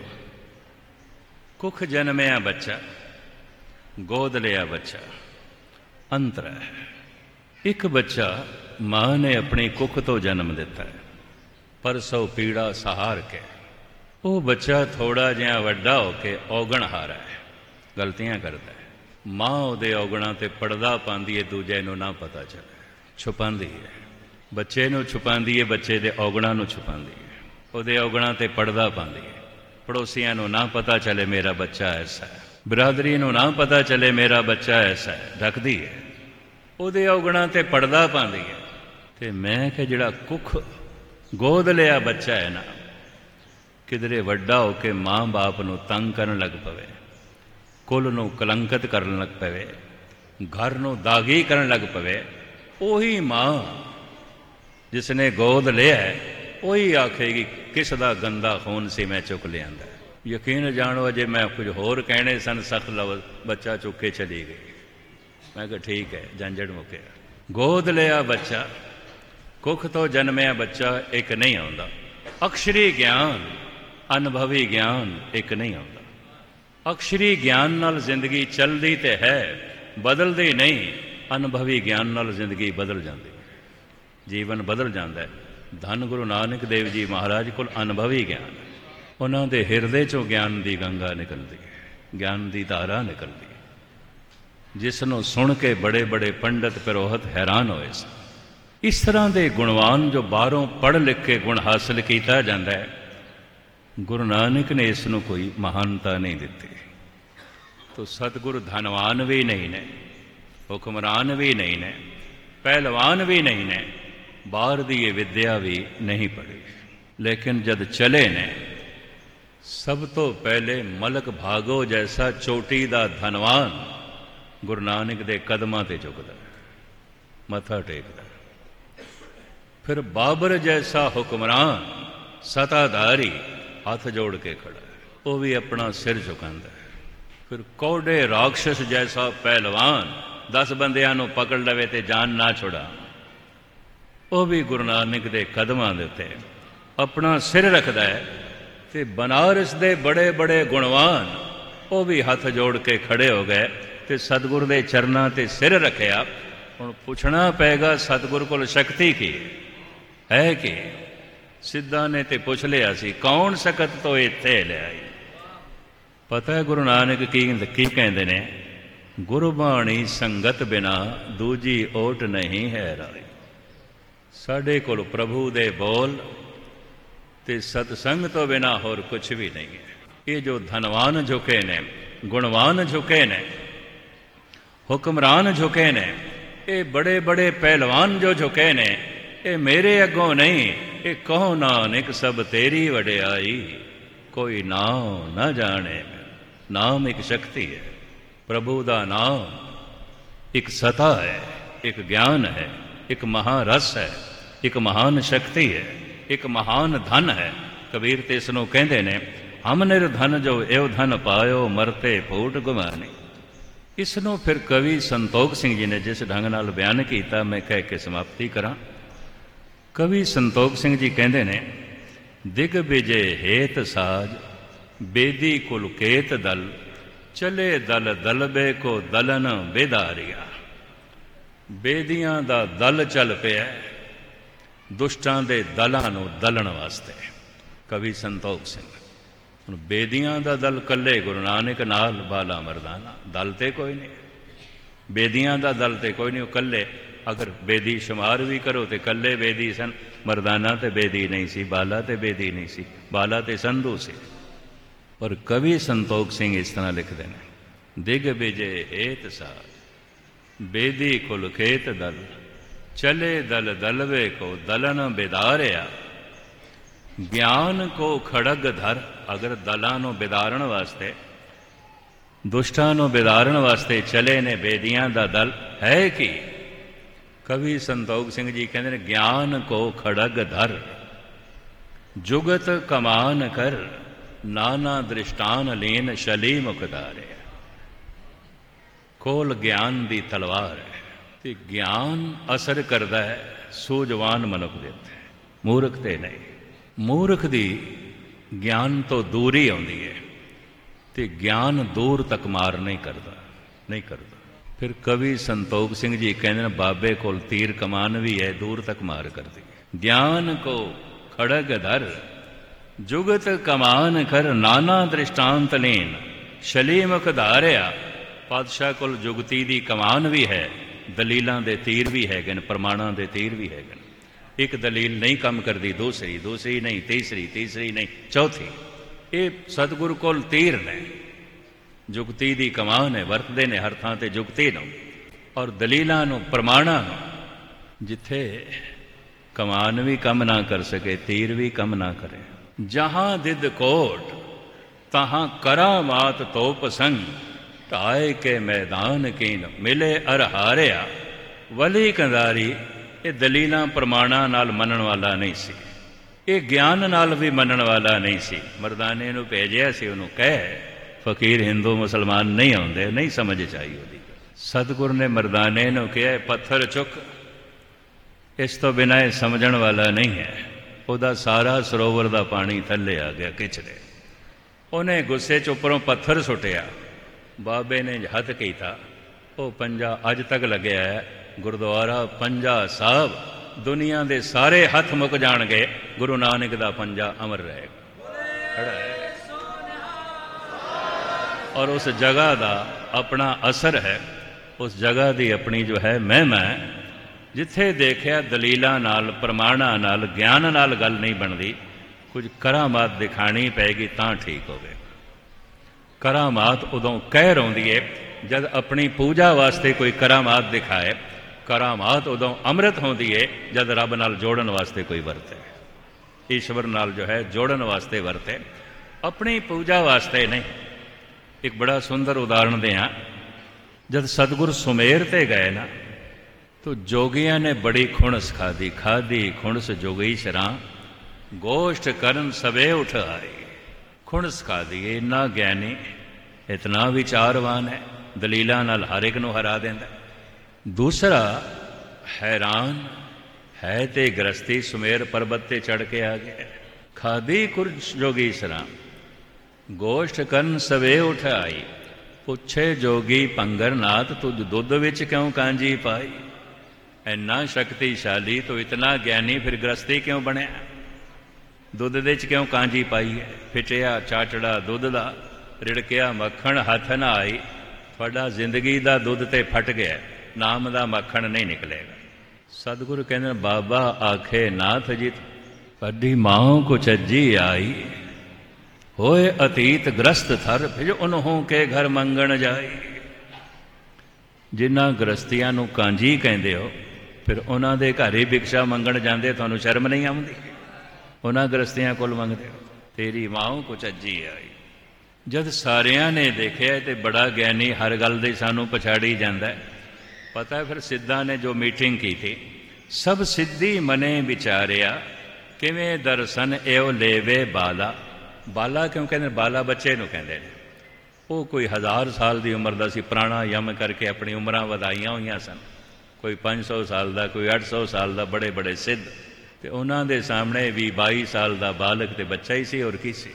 ਕੁੱਖ ਜਨਮਿਆ ਬੱਚਾ, ਗੋਦ ਲਿਆ ਬੱਚਾ, ਅੰਤਰ ਹੈ। ਇੱਕ ਬੱਚਾ ਮਾਂ ਨੇ ਆਪਣੀ ਕੁੱਖ ਤੋਂ ਜਨਮ ਦਿੱਤਾ ਹੈ, ਪਰ ਸੋ ਪੀੜਾ ਸਹਾਰ ਕੇ। ਉਹ ਬੱਚਾ ਥੋੜਾ ਜਿਹਾ ਵੱਡਾ ਹੋ ਕੇ ਔਗਣਹਾਰਾ ਹੈ, ਗਲਤੀਆਂ ਕਰਦਾ ਹੈ। ਮਾਂ ਉਹਦੇ ਔਗਣਾਂ ਤੇ ਪਰਦਾ ਪਾਉਂਦੀ ਹੈ, ਦੂਜੇ ਨੂੰ ਨਾ ਪਤਾ ਚੱਲੇ, ਛੁਪਾਉਂਦੀ ਹੈ। ਬੱਚੇ ਨੂੰ ਛੁਪਾਉਂਦੀ ਹੈ, ਬੱਚੇ ਦੇ ਔਗਣਾਂ ਨੂੰ ਛੁਪਾਉਂਦੀ ਹੈ, ਉਹਦੇ ਔਗਣਾਂ ਤੇ ਪਰਦਾ ਪਾਉਂਦੀ ਹੈ। ਪੜੋਸੀਆਂ ਨੂੰ ਨਾ ਪਤਾ ਚੱਲੇ ਮੇਰਾ ਬੱਚਾ ਐਸਾ ਹੈ, ਬਰਾਦਰੀ ਨੂੰ ਨਾ ਪਤਾ ਚੱਲੇ ਮੇਰਾ ਬੱਚਾ ਐਸਾ ਹੈ, ਢੱਕਦੀ ਹੈ, ਉਹਦੇ ਔਗਣਾਂ ਤੇ ਪਰਦਾ ਪਾਉਂਦੀ ਹੈ। ਤੇ ਮੈਂ ਕਿ ਜਿਹੜਾ ਕੁੱਖ ਗੋਦ ਲਿਆ ਬੱਚਾ ਹੈ ਨਾ, ਕਿਧਰੇ ਵੱਡਾ ਹੋ ਕੇ ਮਾਂ ਬਾਪ ਨੂੰ ਤੰਗ ਕਰਨ ਲੱਗ ਪਵੇ, ਕੁਲ ਨੂੰ ਕਲੰਕਿਤ ਕਰਨ ਲੱਗ ਪਵੇ, ਘਰ ਨੂੰ ਦਾਗੀ ਕਰਨ ਲੱਗ ਪਵੇ, ਉਹੀ ਮਾਂ ਜਿਸ ਨੇ ਗੋਦ ਲਿਆ ਉਹੀ ਆਖੇਗੀ ਕਿਸ ਦਾ ਗੰਦਾ ਖੂਨ ਸੀ ਮੈਂ ਚੁੱਕ ਲਿਆਂਦਾ। ਯਕੀਨ ਜਾਣੋ ਅਜੇ ਮੈਂ ਕੁਝ ਹੋਰ ਕਹਿਣੇ ਸਨ, ਸਖਤ ਲਫ਼ਜ਼, ਬੱਚਾ ਚੁੱਕ ਕੇ ਚਲੀ ਗਈ। ਮੈਂ ਕਿਹਾ ਠੀਕ ਹੈ, ਝੰਜਟ ਮੁੱਕਿਆ। ਗੋਦ ਲਿਆ ਬੱਚਾ, ਕੁੱਖ ਤੋਂ ਜਨਮਿਆ ਬੱਚਾ ਇੱਕ ਨਹੀਂ ਆਉਂਦਾ। ਅਕਸ਼ਰੀ ਗਿਆਨ, ਅਨੁਭਵੀ ਗਿਆਨ ਇੱਕ ਨਹੀਂ ਆਉਂਦਾ। ਅਕਸ਼ਰੀ ਗਿਆਨ ਨਾਲ ਜ਼ਿੰਦਗੀ ਚੱਲਦੀ ਤੇ ਹੈ, ਬਦਲਦੀ ਨਹੀਂ। ਅਨੁਭਵੀ ਗਿਆਨ ਨਾਲ ਜ਼ਿੰਦਗੀ ਬਦਲ ਜਾਂਦੀ, ਜੀਵਨ ਬਦਲ ਜਾਂਦਾ ਹੈ। ਧੰਨ ਗੁਰੂ ਨਾਨਕ ਦੇਵ ਜੀ ਮਹਾਰਾਜ ਕੋਲ ਅਨੁਭਵੀ ਗਿਆਨ, ਉਹਨਾਂ ਦੇ ਹਿਰਦੇ 'ਚੋਂ ਗਿਆਨ ਦੀ ਗੰਗਾ ਨਿਕਲਦੀ ਹੈ, ਗਿਆਨ ਦੀ ਧਾਰਾ ਨਿਕਲਦੀ ਹੈ, ਜਿਸ ਨੂੰ ਸੁਣ ਕੇ ਬੜੇ ਬੜੇ ਪੰਡਤ ਪੁਰੋਹਿਤ ਹੈਰਾਨ ਹੋਏ ਸਨ। ਇਸ ਤਰ੍ਹਾਂ ਦੇ ਗੁਣਵਾਨ ਜੋ ਬਾਹਰੋਂ ਪੜ੍ਹ ਲਿਖ ਕੇ ਗੁਣ ਹਾਸਲ ਕੀਤਾ ਜਾਂਦਾ ਹੈ, ਗੁਰੂ ਨਾਨਕ ਨੇ ਇਸ ਨੂੰ ਕੋਈ ਮਹਾਨਤਾ ਨਹੀਂ ਦਿੱਤੀ। ਤੋ ਸਤਿਗੁਰੂ ਧਨਵਾਨ ਵੀ ਨਹੀਂ ਨੇ, ਹੁਕਮਰਾਨ ਵੀ ਨਹੀਂ ਨੇ, ਪਹਿਲਵਾਨ ਵੀ ਨਹੀਂ ਨੇ, ਬਾਹਰ ਦੀ ਇਹ ਵਿਦਿਆ ਵੀ ਨਹੀਂ ਪੜ੍ਹੀ, ਲੇਕਿਨ ਜਦ ਚਲੇ ਨੇ ਸਭ ਤੋਂ ਪਹਿਲੇ ਮਲਕ ਭਾਗੋ ਜੈਸਾ ਚੋਟੀ ਦਾ ਧਨਵਾਨ ਗੁਰੂ ਨਾਨਕ ਦੇ ਕਦਮਾਂ ਤੇ ਝੁਕਦਾ, ਮੱਥਾ ਟੇਕਦਾ। ਫਿਰ ਬਾਬਰ ਜੈਸਾ ਹੁਕਮਰਾਨ ਸਤਾਧਾਰੀ ਹੱਥ ਜੋੜ ਕੇ ਖੜਾ, ਉਹ ਵੀ ਆਪਣਾ ਸਿਰ ਝੁਕਾਉਂਦਾ। ਫਿਰ ਕੌਡੇ ਰਾਖਸ਼ ਜੈਸਾ ਪਹਿਲਵਾਨ 10 ਬੰਦਿਆਂ ਨੂੰ ਪਕੜ ਲਵੇ ਤੇ ਜਾਨ ਨਾ ਛੁਡਾ, ਉਹ ਵੀ ਗੁਰੂ ਨਾਨਕ ਦੇ ਕਦਮਾਂ ਦੇ ਉੱਤੇ ਆਪਣਾ ਸਿਰ ਰੱਖਦਾ ਹੈ। ਤੇ ਬਨਾਰਸ ਦੇ ਬੜੇ ਬੜੇ ਗੁਣਵਾਨ ਉਹ ਵੀ ਹੱਥ ਜੋੜ ਕੇ ਖੜੇ ਹੋ ਗਏ ਤੇ ਸਤਿਗੁਰ ਦੇ ਚਰਨਾਂ ਤੇ ਸਿਰ ਰੱਖਿਆ। ਹੁਣ ਪੁੱਛਣਾ ਪਏਗਾ ਸਤਿਗੁਰ ਕੋਲ ਸ਼ਕਤੀ ਕੀ ਹੈ ਕਿ ਸਿੱਧਾ ਨੇ ਤੇ ਪੁੱਛ ਲਿਆ ਸੀ, ਕੌਣ ਸਕਤ ਤੋਂ ਇੱਥੇ ਲਿਆਈ। ਪਤਾ ਹੈ ਗੁਰੂ ਨਾਨਕ ਕੀ ਕਹਿੰਦੇ ਨੇ, ਗੁਰਬਾਣੀ ਸੰਗਤ ਬਿਨਾ ਦੂਜੀ ਓਟ ਨਹੀਂ ਹੈ ਰਾਈ। ਸਾਡੇ ਕੋਲ ਪ੍ਰਭੂ ਦੇ ਬੋਲ ਤੇ ਸਤਸੰਗ ਤੋਂ ਬਿਨਾ ਹੋਰ ਕੁਛ ਵੀ ਨਹੀਂ ਹੈ। ਇਹ ਜੋ ਧਨਵਾਨ ਝੁਕੇ ਨੇ, ਗੁਣਵਾਨ ਝੁਕੇ ਨੇ, ਹੁਕਮਰਾਨ ਝੁਕੇ ਨੇ, ਇਹ ਬੜੇ ਬੜੇ ਪਹਿਲਵਾਨ ਜੋ ਝੁਕੇ ਨੇ, ਇਹ ਮੇਰੇ ਅੱਗੋਂ ਨਹੀਂ, ਇਹ ਕਹੋ ਨਾਨਕ ਸਭ ਤੇਰੀ ਵਡਿਆਈ, ਕੋਈ ਨਾਮ ਨਾ ਜਾਣੇ। ਨਾਮ ਇੱਕ ਸ਼ਕਤੀ ਹੈ, ਪ੍ਰਭੂ ਦਾ ਨਾਮ ਇੱਕ ਸਤਾ ਹੈ, ਇੱਕ ਗਿਆਨ ਹੈ, ਇੱਕ ਮਹਾਰਸ ਹੈ, ਇੱਕ ਮਹਾਨ ਸ਼ਕਤੀ ਹੈ, ਇੱਕ ਮਹਾਨ ਧਨ ਹੈ। ਕਬੀਰ ਤੇ ਇਸ ਨੂੰ ਕਹਿੰਦੇ ਨੇ, ਹਮ ਨਿਰਧਨ ਜੋ ਇਹੋ ਧਨ ਪਾਇਓ, ਮਰਤੇ ਫੂਟ ਗੁਮਾਨੀ। ਇਸ ਨੂੰ ਫਿਰ ਕਵੀ ਸੰਤੋਖ ਸਿੰਘ ਜੀ ਨੇ ਜਿਸ ਢੰਗ ਨਾਲ ਬਿਆਨ ਕੀਤਾ, ਮੈਂ ਕਹਿ ਕੇ ਸਮਾਪਤੀ ਕਰਾਂ। ਕਵੀ ਸੰਤੋਖ ਸਿੰਘ ਜੀ ਕਹਿੰਦੇ ਨੇ, ਦਿਗ ਵਿਜੇ ਹੇਤ ਸਾਜ ਬੇਦੀ ਕੁਲਕੇਤ ਦਲ, ਚਲੇ ਦਲ ਦਲਬੇ ਕੋ ਦਲਨ ਬੇਦਾਰਿਆ। ਬੇਦੀਆਂ ਦਾ ਦਲ ਚੱਲ ਪਿਆ ਦੁਸ਼ਟਾਂ ਦੇ ਦਲਾਂ ਨੂੰ ਦਲਣ ਵਾਸਤੇ। ਕਵੀ ਸੰਤੋਖ ਸਿੰਘ। ਹੁਣ ਬੇਦੀਆਂ ਦਾ ਦਲ ਕੱਲੇ ਗੁਰੂ ਨਾਨਕ ਨਾਲ ਬਾਲਾ ਮਰਦਾਨਾ, ਦਲ ਤੇ ਕੋਈ ਨਹੀਂ। ਬੇਦੀਆਂ ਦਾ ਦਲ ਤੇ ਕੋਈ ਨਹੀਂ, ਉਹ ਕੱਲੇ, ਅਗਰ ਬੇਦੀ ਸ਼ੁਮਾਰ ਵੀ ਕਰੋ ਤੇ ਕੱਲੇ ਬੇਦੀ ਸਨ। ਮਰਦਾਨਾ ਤੇ ਬੇਦੀ ਨਹੀਂ ਸੀ, ਬਾਲਾ ਤੇ ਬੇਦੀ ਨਹੀਂ ਸੀ, ਬਾਲਾ ਤੇ ਸੰਧੂ ਸੀ। ਪਰ ਕਵੀ ਸੰਤੋਖ ਸਿੰਘ ਇਸ ਤਰ੍ਹਾਂ ਲਿਖਦੇ ਨੇ, ਦਿਗ ਵਿਜੇ ਹੇਤ ਸਾਜ ਬੇਦੀ ਕੁਲਖੇਤ ਦਲ, ਚਲੇ ਦਲ ਦਲਵੇ ਕੋ ਦਲਨ ਬਿਦਾਰਿਆ। ਗਿਆਨ ਕੋ ਖੜਗ ਧਰ, ਅਗਰ ਦਲਾਂ ਨੂੰ ਬਿਦਾਰਨ ਵਾਸਤੇ, ਦੁਸ਼ਟਾਂ ਨੂੰ ਬਿਦਾਰਨ ਵਾਸਤੇ ਚਲੇ ਨੇ ਬੇਦੀਆਂ ਦਾ ਦਲ, ਹੈ ਕਿ ਕਵੀ ਸੰਤੋਖ ਸਿੰਘ ਜੀ ਕਹਿੰਦੇ ਨੇ, ਗਿਆਨ ਕੋ ਖੜਗ ਧਰ ਜੁਗਤ ਕਮਾਨ ਕਰ, ਨਾਨਾ ਦ੍ਰਿਸ਼ਟਾਨ ਲੀਨ ਸ਼ਲੀ ਮੁਕਦਾਰੇ। ਕੋਲ ਗਿਆਨ ਦੀ ਤਲਵਾਰ ਹੈ ਤੇ ਗਿਆਨ ਅਸਰ ਕਰਦਾ ਹੈ ਸੂਝਵਾਨ ਮਨੁੱਖ ਦੇ ਉੱਤੇ। ਮੂਰਖ ਤੇ ਨਹੀਂ। ਮੂਰਖ ਦੀ ਗਿਆਨ ਤੋਂ ਦੂਰ ਹੀ ਆਉਂਦੀ ਹੈ, ਤੇ ਗਿਆਨ ਦੂਰ ਤੱਕ ਮਾਰ ਨਹੀਂ ਕਰਦਾ, ਨਹੀਂ ਕਰਦਾ। ਫਿਰ ਕਵੀ ਸੰਤੋਖ ਸਿੰਘ ਜੀ ਕਹਿੰਦੇ ਨੇ, ਬਾਬੇ ਕੋਲ ਤੀਰ ਕਮਾਨ ਵੀ ਹੈ, ਦੂਰ ਤੱਕ ਮਾਰ ਕਰਦੀ ਹੈ। ਗਿਆਨ ਕੋ ਖੜਗ ਧਰ ਜੁਗਤ ਕਮਾਨ ਕਰ, ਨਾਨਾ ਦ੍ਰਿਸ਼ਟਾਂਤ ਲੀਨ ਸ਼ਲੀ ਮੁਖ ਧਾਰਿਆ। ਪਾਤਸ਼ਾਹ ਕੋਲ ਜੁਗਤੀ ਦੀ ਕਮਾਨ ਵੀ ਹੈ, ਦਲੀਲਾਂ ਦੇ ਤੀਰ ਵੀ ਹੈਗੇ ਨੇ, ਪ੍ਰਮਾਣਾਂ ਦੇ ਤੀਰ ਵੀ ਹੈਗੇ ਨੇ। ਇੱਕ ਦਲੀਲ ਨਹੀਂ ਕੰਮ ਕਰਦੀ, ਦੂਸਰੀ, ਦੂਸਰੀ ਨਹੀਂ ਤੀਸਰੀ, ਤੀਸਰੀ ਨਹੀਂ ਚੌਥੀ। ਇਹ ਸਤਿਗੁਰੂ ਕੋਲ ਤੀਰ ਨੇ, ਜੁਗਤੀ ਦੀ ਕਮਾਨ ਹੈ, ਵਰਤਦੇ ਨੇ ਹਰ ਥਾਂ ਤੇ ਜੁਗਤੀ ਨੂੰ ਔਰ ਦਲੀਲਾਂ ਨੂੰ, ਪ੍ਰਮਾਣਾਂ ਨੂੰ। ਜਿੱਥੇ ਕਮਾਨ ਵੀ ਕੰਮ ਨਾ ਕਰ ਸਕੇ, ਤੀਰ ਵੀ ਕੰਮ ਨਾ ਕਰੇ। ਜਹਾਂ ਦਿਦ ਕੋਟ ਤਹਾਂ ਕਰਾਮਾਤ ਤੋਪ ਸੰਗ, ਢਾਏ ਕੇ ਮੈਦਾਨ ਕੀਨ ਮਿਲੇ ਅਰ ਹਾਰਿਆ। ਵਲੀ ਕੰਦਾਰੀ ਇਹ ਦਲੀਲਾਂ ਪ੍ਰਮਾਣਾਂ ਨਾਲ ਮੰਨਣ ਵਾਲਾ ਨਹੀਂ ਸੀ, ਇਹ ਗਿਆਨ ਨਾਲ ਵੀ ਮੰਨਣ ਵਾਲਾ ਨਹੀਂ ਸੀ। ਮਰਦਾਨੇ ਨੂੰ ਭੇਜਿਆ ਸੀ, ਉਹਨੂੰ ਕਹਿ ਫਕੀਰ ਹਿੰਦੂ ਮੁਸਲਮਾਨ ਨਹੀਂ ਆਉਂਦੇ, ਨਹੀਂ ਸਮਝ ਚਾਹੀ ਉਹਦੀ। ਸਤਿਗੁਰ ਨੇ ਮਰਦਾਨੇ ਨੂੰ ਕਿਹਾ, ਪੱਥਰ ਚੁੱਕ, ਇਸ ਤੋਂ ਬਿਨਾਂ ਇਹ ਸਮਝਣ ਵਾਲਾ ਨਹੀਂ ਹੈ। ਉਹਦਾ ਸਾਰਾ ਸਰੋਵਰ ਦਾ ਪਾਣੀ ਥੱਲੇ ਆ ਗਿਆ ਕਿਚੜੇ। ਉਹਨੇ ਗੁੱਸੇ 'ਚ ਉੱਪਰੋਂ ਪੱਥਰ ਸੁੱਟਿਆ, ਬਾਬੇ ਨੇ ਹੱਥ ਕੀਤਾ, ਉਹ ਪੰਜਾ ਅੱਜ ਤੱਕ ਲੱਗਿਆ ਹੈ। ਗੁਰਦੁਆਰਾ ਪੰਜਾ ਸਾਹਿਬ, ਦੁਨੀਆ ਦੇ ਸਾਰੇ ਹੱਥ ਮੁੱਕ ਜਾਣਗੇ, ਗੁਰੂ ਨਾਨਕ ਦਾ ਪੰਜਾ ਅਮਰ ਰਹੇਗਾ, ਖੜਾ ਹੈ। ਔਰ ਉਸ ਜਗ੍ਹਾ ਦਾ ਆਪਣਾ ਅਸਰ ਹੈ, ਉਸ ਜਗ੍ਹਾ ਦੀ ਆਪਣੀ ਜੋ ਹੈ ਮਹਿਮਾ ਹੈ। ਜਿੱਥੇ ਦੇਖਿਆ ਦਲੀਲਾਂ ਨਾਲ, ਪ੍ਰਮਾਣਾਂ ਨਾਲ, ਗਿਆਨ ਨਾਲ ਗੱਲ ਨਹੀਂ ਬਣਦੀ, ਕੁਝ ਕਰਾਮਾਤ ਦਿਖਾਣੀ ਪਏਗੀ ਤਾਂ ਠੀਕ ਹੋਵੇਗਾ। ਕਰਾਮਾਤ ਉਦੋਂ ਕਹਿਰ ਆਉਂਦੀ ਹੈ ਜਦ ਆਪਣੀ ਪੂਜਾ ਵਾਸਤੇ ਕੋਈ ਕਰਾਮਾਤ ਦਿਖਾਏ। ਕਰਾਮਾਤ ਉਦੋਂ ਅੰਮ੍ਰਿਤ ਹੁੰਦੀ ਹੈ ਜਦ ਰੱਬ ਨਾਲ ਜੋੜਨ ਵਾਸਤੇ ਕੋਈ ਵਰਤੇ, ਈਸ਼ਵਰ ਨਾਲ ਜੋ ਹੈ ਜੋੜਨ ਵਾਸਤੇ ਵਰਤੇ, ਆਪਣੀ ਪੂਜਾ ਵਾਸਤੇ ਨਹੀਂ। ਇੱਕ ਬੜਾ ਸੁੰਦਰ ਉਦਾਹਰਣ ਦਿਆਂ। ਜਦ ਸਤਿਗੁਰ ਸੁਮੇਰ ਤੇ ਗਏ ਨਾ, ਤੋ ਜੋਗੀਆਂ ਨੇ ਬੜੀ ਖੁਣਸ ਖਾਦੀ, ਖਾਦੀ ਖੁਣਸ ਜੋਗੀ ਸ਼ਰਾਂ, ਗੋਸ਼ਟ ਕਰਨ ਸਵੇ ਉਠ ਆਈ। ਖੁਣਸ ਖਾਦੀ, ਇੰਨਾ ਗਿਆਨੀ, ਇਤਨਾ ਵਿਚਾਰਵਾਨ ਹੈ, ਦਲੀਲਾਂ ਨਾਲ ਹਰ ਇੱਕ ਨੂੰ ਹਰਾ ਦਿੰਦਾ। ਦੂਸਰਾ ਹੈਰਾਨ ਹੈ ਤੇ ਗ੍ਰਸਤੀ, ਸੁਮੇਰ ਪਰਬਤ ਤੇ ਚੜ੍ਹ ਕੇ ਆ ਗਿਆ। ਖਾਦੀ ਖੁਰਸ਼ ਜੋਗੀ ਸ਼ਰਾਂ, ਗੋਸ਼ਟ ਕਰਨ ਸਵੇ ਉਠ ਆਈ। ਪੁੱਛੇ ਜੋਗੀ ਪੰਗਰਨਾਥ, ਤੁਝ ਦੁੱਧ ਵਿੱਚ ਕਿਉਂ ਕਾਂਜੀ ਪਾਈ। ਇੰਨਾ ਸ਼ਕਤੀਸ਼ਾਲੀ ਤੂੰ ਇਤਨਾ ਗਿਆਨੀ, ਫਿਰ ਗ੍ਰਸਤੀ ਕਿਉਂ ਬਣਿਆ? ਦੁੱਧ ਦੇ 'ਚ ਕਿਉਂ ਕਾਂਜੀ ਪਾਈ ਹੈ? ਫਿਟਿਆ ਚਾਚੜਾ ਦੁੱਧ ਦਾ, ਰਿੜਕਿਆ ਮੱਖਣ ਹੱਥ ਨਾ ਆਈ। ਤੁਹਾਡਾ ਜ਼ਿੰਦਗੀ ਦਾ ਦੁੱਧ ਤੇ ਫਟ ਗਿਆ, ਨਾਮ ਦਾ ਮੱਖਣ ਨਹੀਂ ਨਿਕਲੇਗਾ। ਸਤਿਗੁਰੂ ਕਹਿੰਦੇ, ਬਾਬਾ ਆਖੇ ਨਾਥ ਜੀ ਪੱਡੀ ਮਾਂ ਕੋ ਚੱਜੀ ਆਈ, ਹੋਏ ਅਤੀਤ ਗ੍ਰਸਤ ਥਰ, ਫਿਰ ਉਨਹੋਂ ਕੇ ਘਰ ਮੰਗਣ ਜਾਈ। ਜਿਨ੍ਹਾਂ ਗ੍ਰਸਤੀਆਂ ਨੂੰ ਕਾਂਜੀ ਕਹਿੰਦੇ ਹੋ, ਫਿਰ ਉਹਨਾਂ ਦੇ ਘਰ ਹੀ ਭਿਕਸ਼ਾ ਮੰਗਣ ਜਾਂਦੇ, ਤੁਹਾਨੂੰ ਸ਼ਰਮ ਨਹੀਂ ਆਉਂਦੀ? ਉਹਨਾਂ ਗ੍ਰਸਤੀਆਂ ਕੋਲ ਮੰਗਦੇ ਹੋ। ਤੇਰੀ ਮਾਂ ਕੋ ਚੱਜੀ ਆਈ। ਜਦ ਸਾਰਿਆਂ ਨੇ ਦੇਖਿਆ ਤੇ ਬੜਾ ਗਿਆਨੀ, ਹਰ ਗੱਲ ਦੇ ਸਾਨੂੰ ਪਛਾੜੀ ਜਾਂਦਾ। ਪਤਾ ਫਿਰ ਸਿੱਧਾਂ ਨੇ ਜੋ ਮੀਟਿੰਗ ਕੀਤੀ, ਸਭ ਸਿੱਧੀ ਮਨੇ ਵਿਚਾਰਿਆ, ਕਿਵੇਂ ਦਰਸ਼ਨ ਇਹੋ ਲੇਵੇ ਬਾਲਾ। ਬਾਲਾ ਕਿਉਂ ਕਹਿੰਦੇ? ਬਾਲਾ ਬੱਚੇ ਨੂੰ ਕਹਿੰਦੇ ਨੇ। ਉਹ ਕੋਈ 1000 ਸਾਲ ਦੀ ਉਮਰ ਦਾ ਸੀ, ਪ੍ਰਾਣਾਯਾਮ ਕਰਕੇ ਆਪਣੀ ਉਮਰਾਂ ਵਧਾਈਆਂ ਹੋਈਆਂ ਸਨ। ਕੋਈ 500 ਸਾਲ ਦਾ, ਕੋਈ 800 ਸਾਲ ਦਾ, ਬੜੇ ਬੜੇ ਸਿੱਧ। ਤੇ ਉਹਨਾਂ ਦੇ ਸਾਹਮਣੇ ਵੀ 22 ਸਾਲ ਦਾ ਬਾਲਕ ਤੇ ਬੱਚਾ ਹੀ ਸੀ, ਹੋਰ ਕੀ ਸੀ।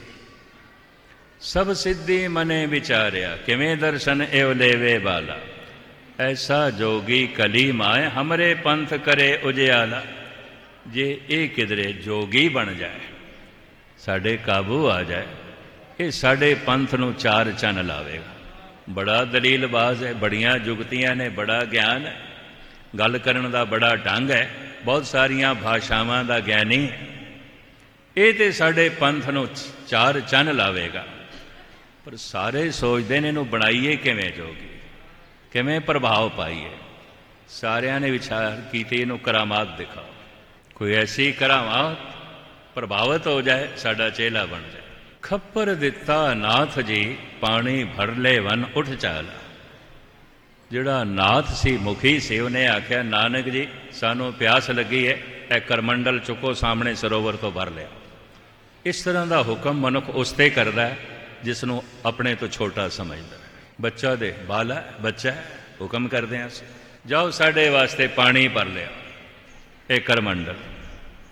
ਸਭ ਸਿੱਧੀ ਮਨੇ ਵਿਚਾਰਿਆ, ਕਿਵੇਂ ਦਰਸ਼ਨ ਇਹੋ ਲੇਵੇ ਬਾਲਾ। ਐਸਾ ਜੋਗੀ ਕਲੀ ਮਾਏ, ਹਮਰੇ ਪੰਥ ਕਰੇ ਉਜਿਆਲਾ। ਜੇ ਇਹ ਕਿਧਰੇ ਜੋਗੀ ਬਣ ਜਾਏ, ਸਾਡੇ ਕਾਬੂ ਆ ਜਾਏ, ਇਹ ਸਾਡੇ ਪੰਥ ਨੂੰ ਚਾਰ ਚੰਨ ਲਾਵੇਗਾ। ਬੜਾ ਦਲੀਲਬਾਜ਼ ਹੈ, ਬੜੀਆਂ ਜੁਗਤੀਆਂ ਨੇ, ਬੜਾ ਗਿਆਨ ਹੈ, ਗੱਲ ਕਰਨ ਦਾ ਬੜਾ ਢੰਗ ਹੈ, ਬਹੁਤ ਸਾਰੀਆਂ ਭਾਸ਼ਾਵਾਂ ਦਾ ਗਿਆਨੀ ਹੈ। ਇਹ ਤੇ ਸਾਡੇ ਪੰਥ ਨੂੰ ਚਾਰ ਚੰਨ ਲਾਵੇਗਾ। ਪਰ ਸਾਰੇ ਸੋਚਦੇ ਨੇ ਇਹਨੂੰ ਬਣਾਈਏ ਕਿਵੇਂ ਜੋਗੀ, ਕਿਵੇਂ ਪ੍ਰਭਾਵ ਪਾਈਏ। ਸਾਰਿਆਂ ਨੇ ਵਿਚਾਰ ਕੀਤੀ, ਇਹਨੂੰ ਕਰਾਮਾਤ ਦਿਖਾਓ, ਕੋਈ ਐਸੀ ਕਰਾਮਾਤ ਪ੍ਰਭਾਵਿਤ ਹੋ ਜਾਏ, ਸਾਡਾ ਚੇਲਾ ਬਣ ਜਾਏ। ਖੱਪਰ ਦਿੱਤਾ ਨਾਥ ਜੀ, ਪਾਣੀ ਭਰ ਲੈ ਵਨ ਉੱਠ ਚਾਲਾ। ਜਿਹੜਾ ਨਾਥ ਸੀ, ਮੁਖੀ ਸੀ, ਉਹਨੇ ਆਖਿਆ, ਨਾਨਕ ਜੀ ਸਾਨੂੰ ਪਿਆਸ ਲੱਗੀ ਹੈ, ਇਹ ਕਰਮੰਡਲ ਚੁੱਕੋ, ਸਾਹਮਣੇ ਸਰੋਵਰ ਤੋਂ ਭਰ ਲਿਆ। ਇਸ ਤਰ੍ਹਾਂ ਦਾ ਹੁਕਮ ਮਨੁੱਖ ਉਸ 'ਤੇ ਕਰਦਾ ਜਿਸ ਨੂੰ ਆਪਣੇ ਤੋਂ ਛੋਟਾ ਸਮਝਦਾ। ਬੱਚਾ ਦੇ ਬਾਲਾ ਬੱਚਾ ਹੁਕਮ ਕਰਦੇ ਹਾਂ ਅਸੀਂ, ਜਾਓ ਸਾਡੇ ਵਾਸਤੇ ਪਾਣੀ ਭਰ ਲਿਆ, ਇਹ ਕਰਮੰਡਲ।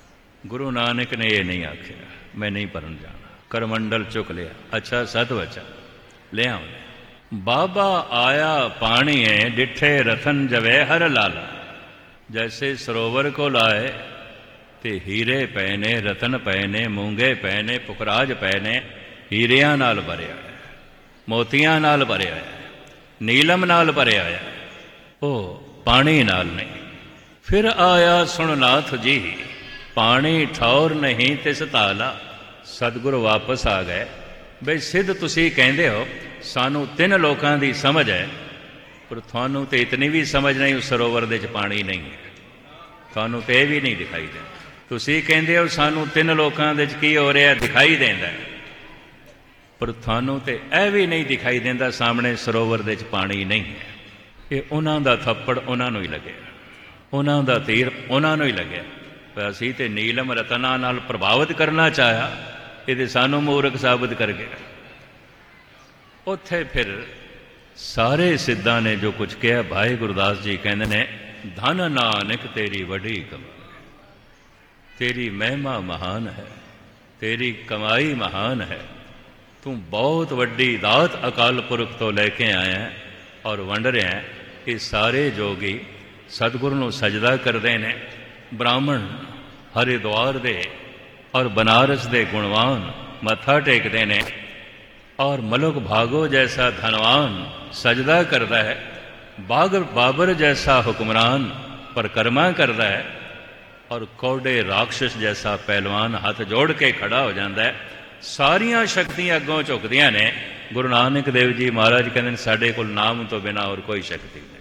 गुरु नानक ने ये नहीं आख्या मैं नहीं परन जाना, करमंडल चुक लिया। अच्छा सतवचन ले आओ। बाबा आया पाणीए डिठे रतन जवे हर लाला। जैसे सरोवर को लाए ते हीरे पए ने, रतन पए ने, मूंगे पए ने, पुखराज पए ने, हीरियां नाल भरिया है, मोतियां नाल भरिया है, नीलम नाल भरिया है, ओ पानी नाल नहीं। फिर आया सुन नाथ जी पानी ठौर नहीं तिस ताला। सतगुरु वापस आ गए बई सिद्ध तुसी कहंदे हो सानू 3 लोकां दी समझ है, पर थानू तो इतनी भी समझ नहीं उस सरोवर दे च पानी नहीं है, थानू तो यह भी नहीं दिखाई देता। तुसी कहंदे हो सानू 3 लोकां दे च की हो रहा दिखाई देंदा है, पर थानू तो यह भी नहीं दिखाई देंदा सामने सरोवर दे च पानी नहीं है। ये उन्हां दा थप्पड़ उन्हां नूं ही लगे, उन्हां दा तीर उन्हां नूं ही लगे। असी तो नीलम रतना नाल प्रभावित करना चाहा, ये सानू मूर्ख साबित कर गया। उत्थे फिर सारे सिद्धां ने जो कुछ कहा, भाई गुरदास जी कहते ने धन नानक तेरी वड्डी कमाई, तेरी महिमा महान है, तेरी कमाई महान है, तू बहुत वड्डी दात अकाल पुरख तो लैके आया है और वंड रहा है। ये सारे जोगी सतगुरु नूं सजदा करते हैं। ब्राह्मण हरिद्वार दे और बनारस दे गुणवान मत्था टेकते हैं और मलुक भागो जैसा धनवान सजदा करता है, बाबर जैसा हुक्मरान परिक्रमा करता है और कौडे राक्षस जैसा पहलवान हाथ जोड़ के खड़ा हो जाता है। सारियां शक्तियां अगों झुकदियां ने। गुरु नानक देव जी महाराज कहते साडे कोल नाम तो बिना और कोई शक्ति नहीं।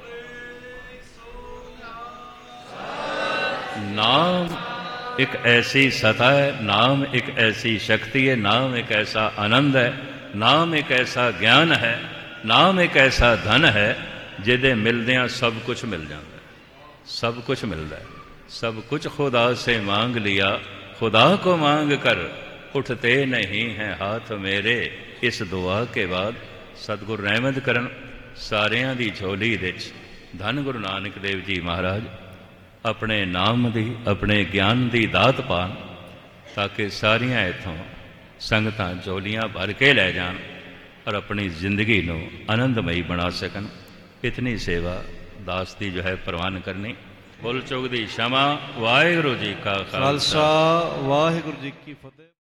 नाम एक ऐसी सत्ता है, नाम एक ऐसी शक्ति है, नाम एक ऐसा आनंद है, नाम एक ऐसा ज्ञान है, नाम एक ऐसा धन है जिहदे मिलदियां सब कुछ मिल जाता है, सब कुछ मिलता है। सब कुछ खुदा से मांग लिया, खुदा को मांग कर उठते नहीं हैं हाथ मेरे। इस दुआ के बाद सतगुरु रहमत करन सारियां दी झोली विच धन गुरु नानक देव जी महाराज अपने नाम दी अपने ज्ञान की दात पान, ताकि सारियां इत्थों संगतां झोलियां भर के लै जान और अपनी जिंदगी नूं आनंदमयी बना सकन। इतनी सेवा दास दी जो है प्रवान करनी। भुल चुक दी क्षमा। वाहिगुरू जी का खालसा, वाहिगुरू जी की फतेह।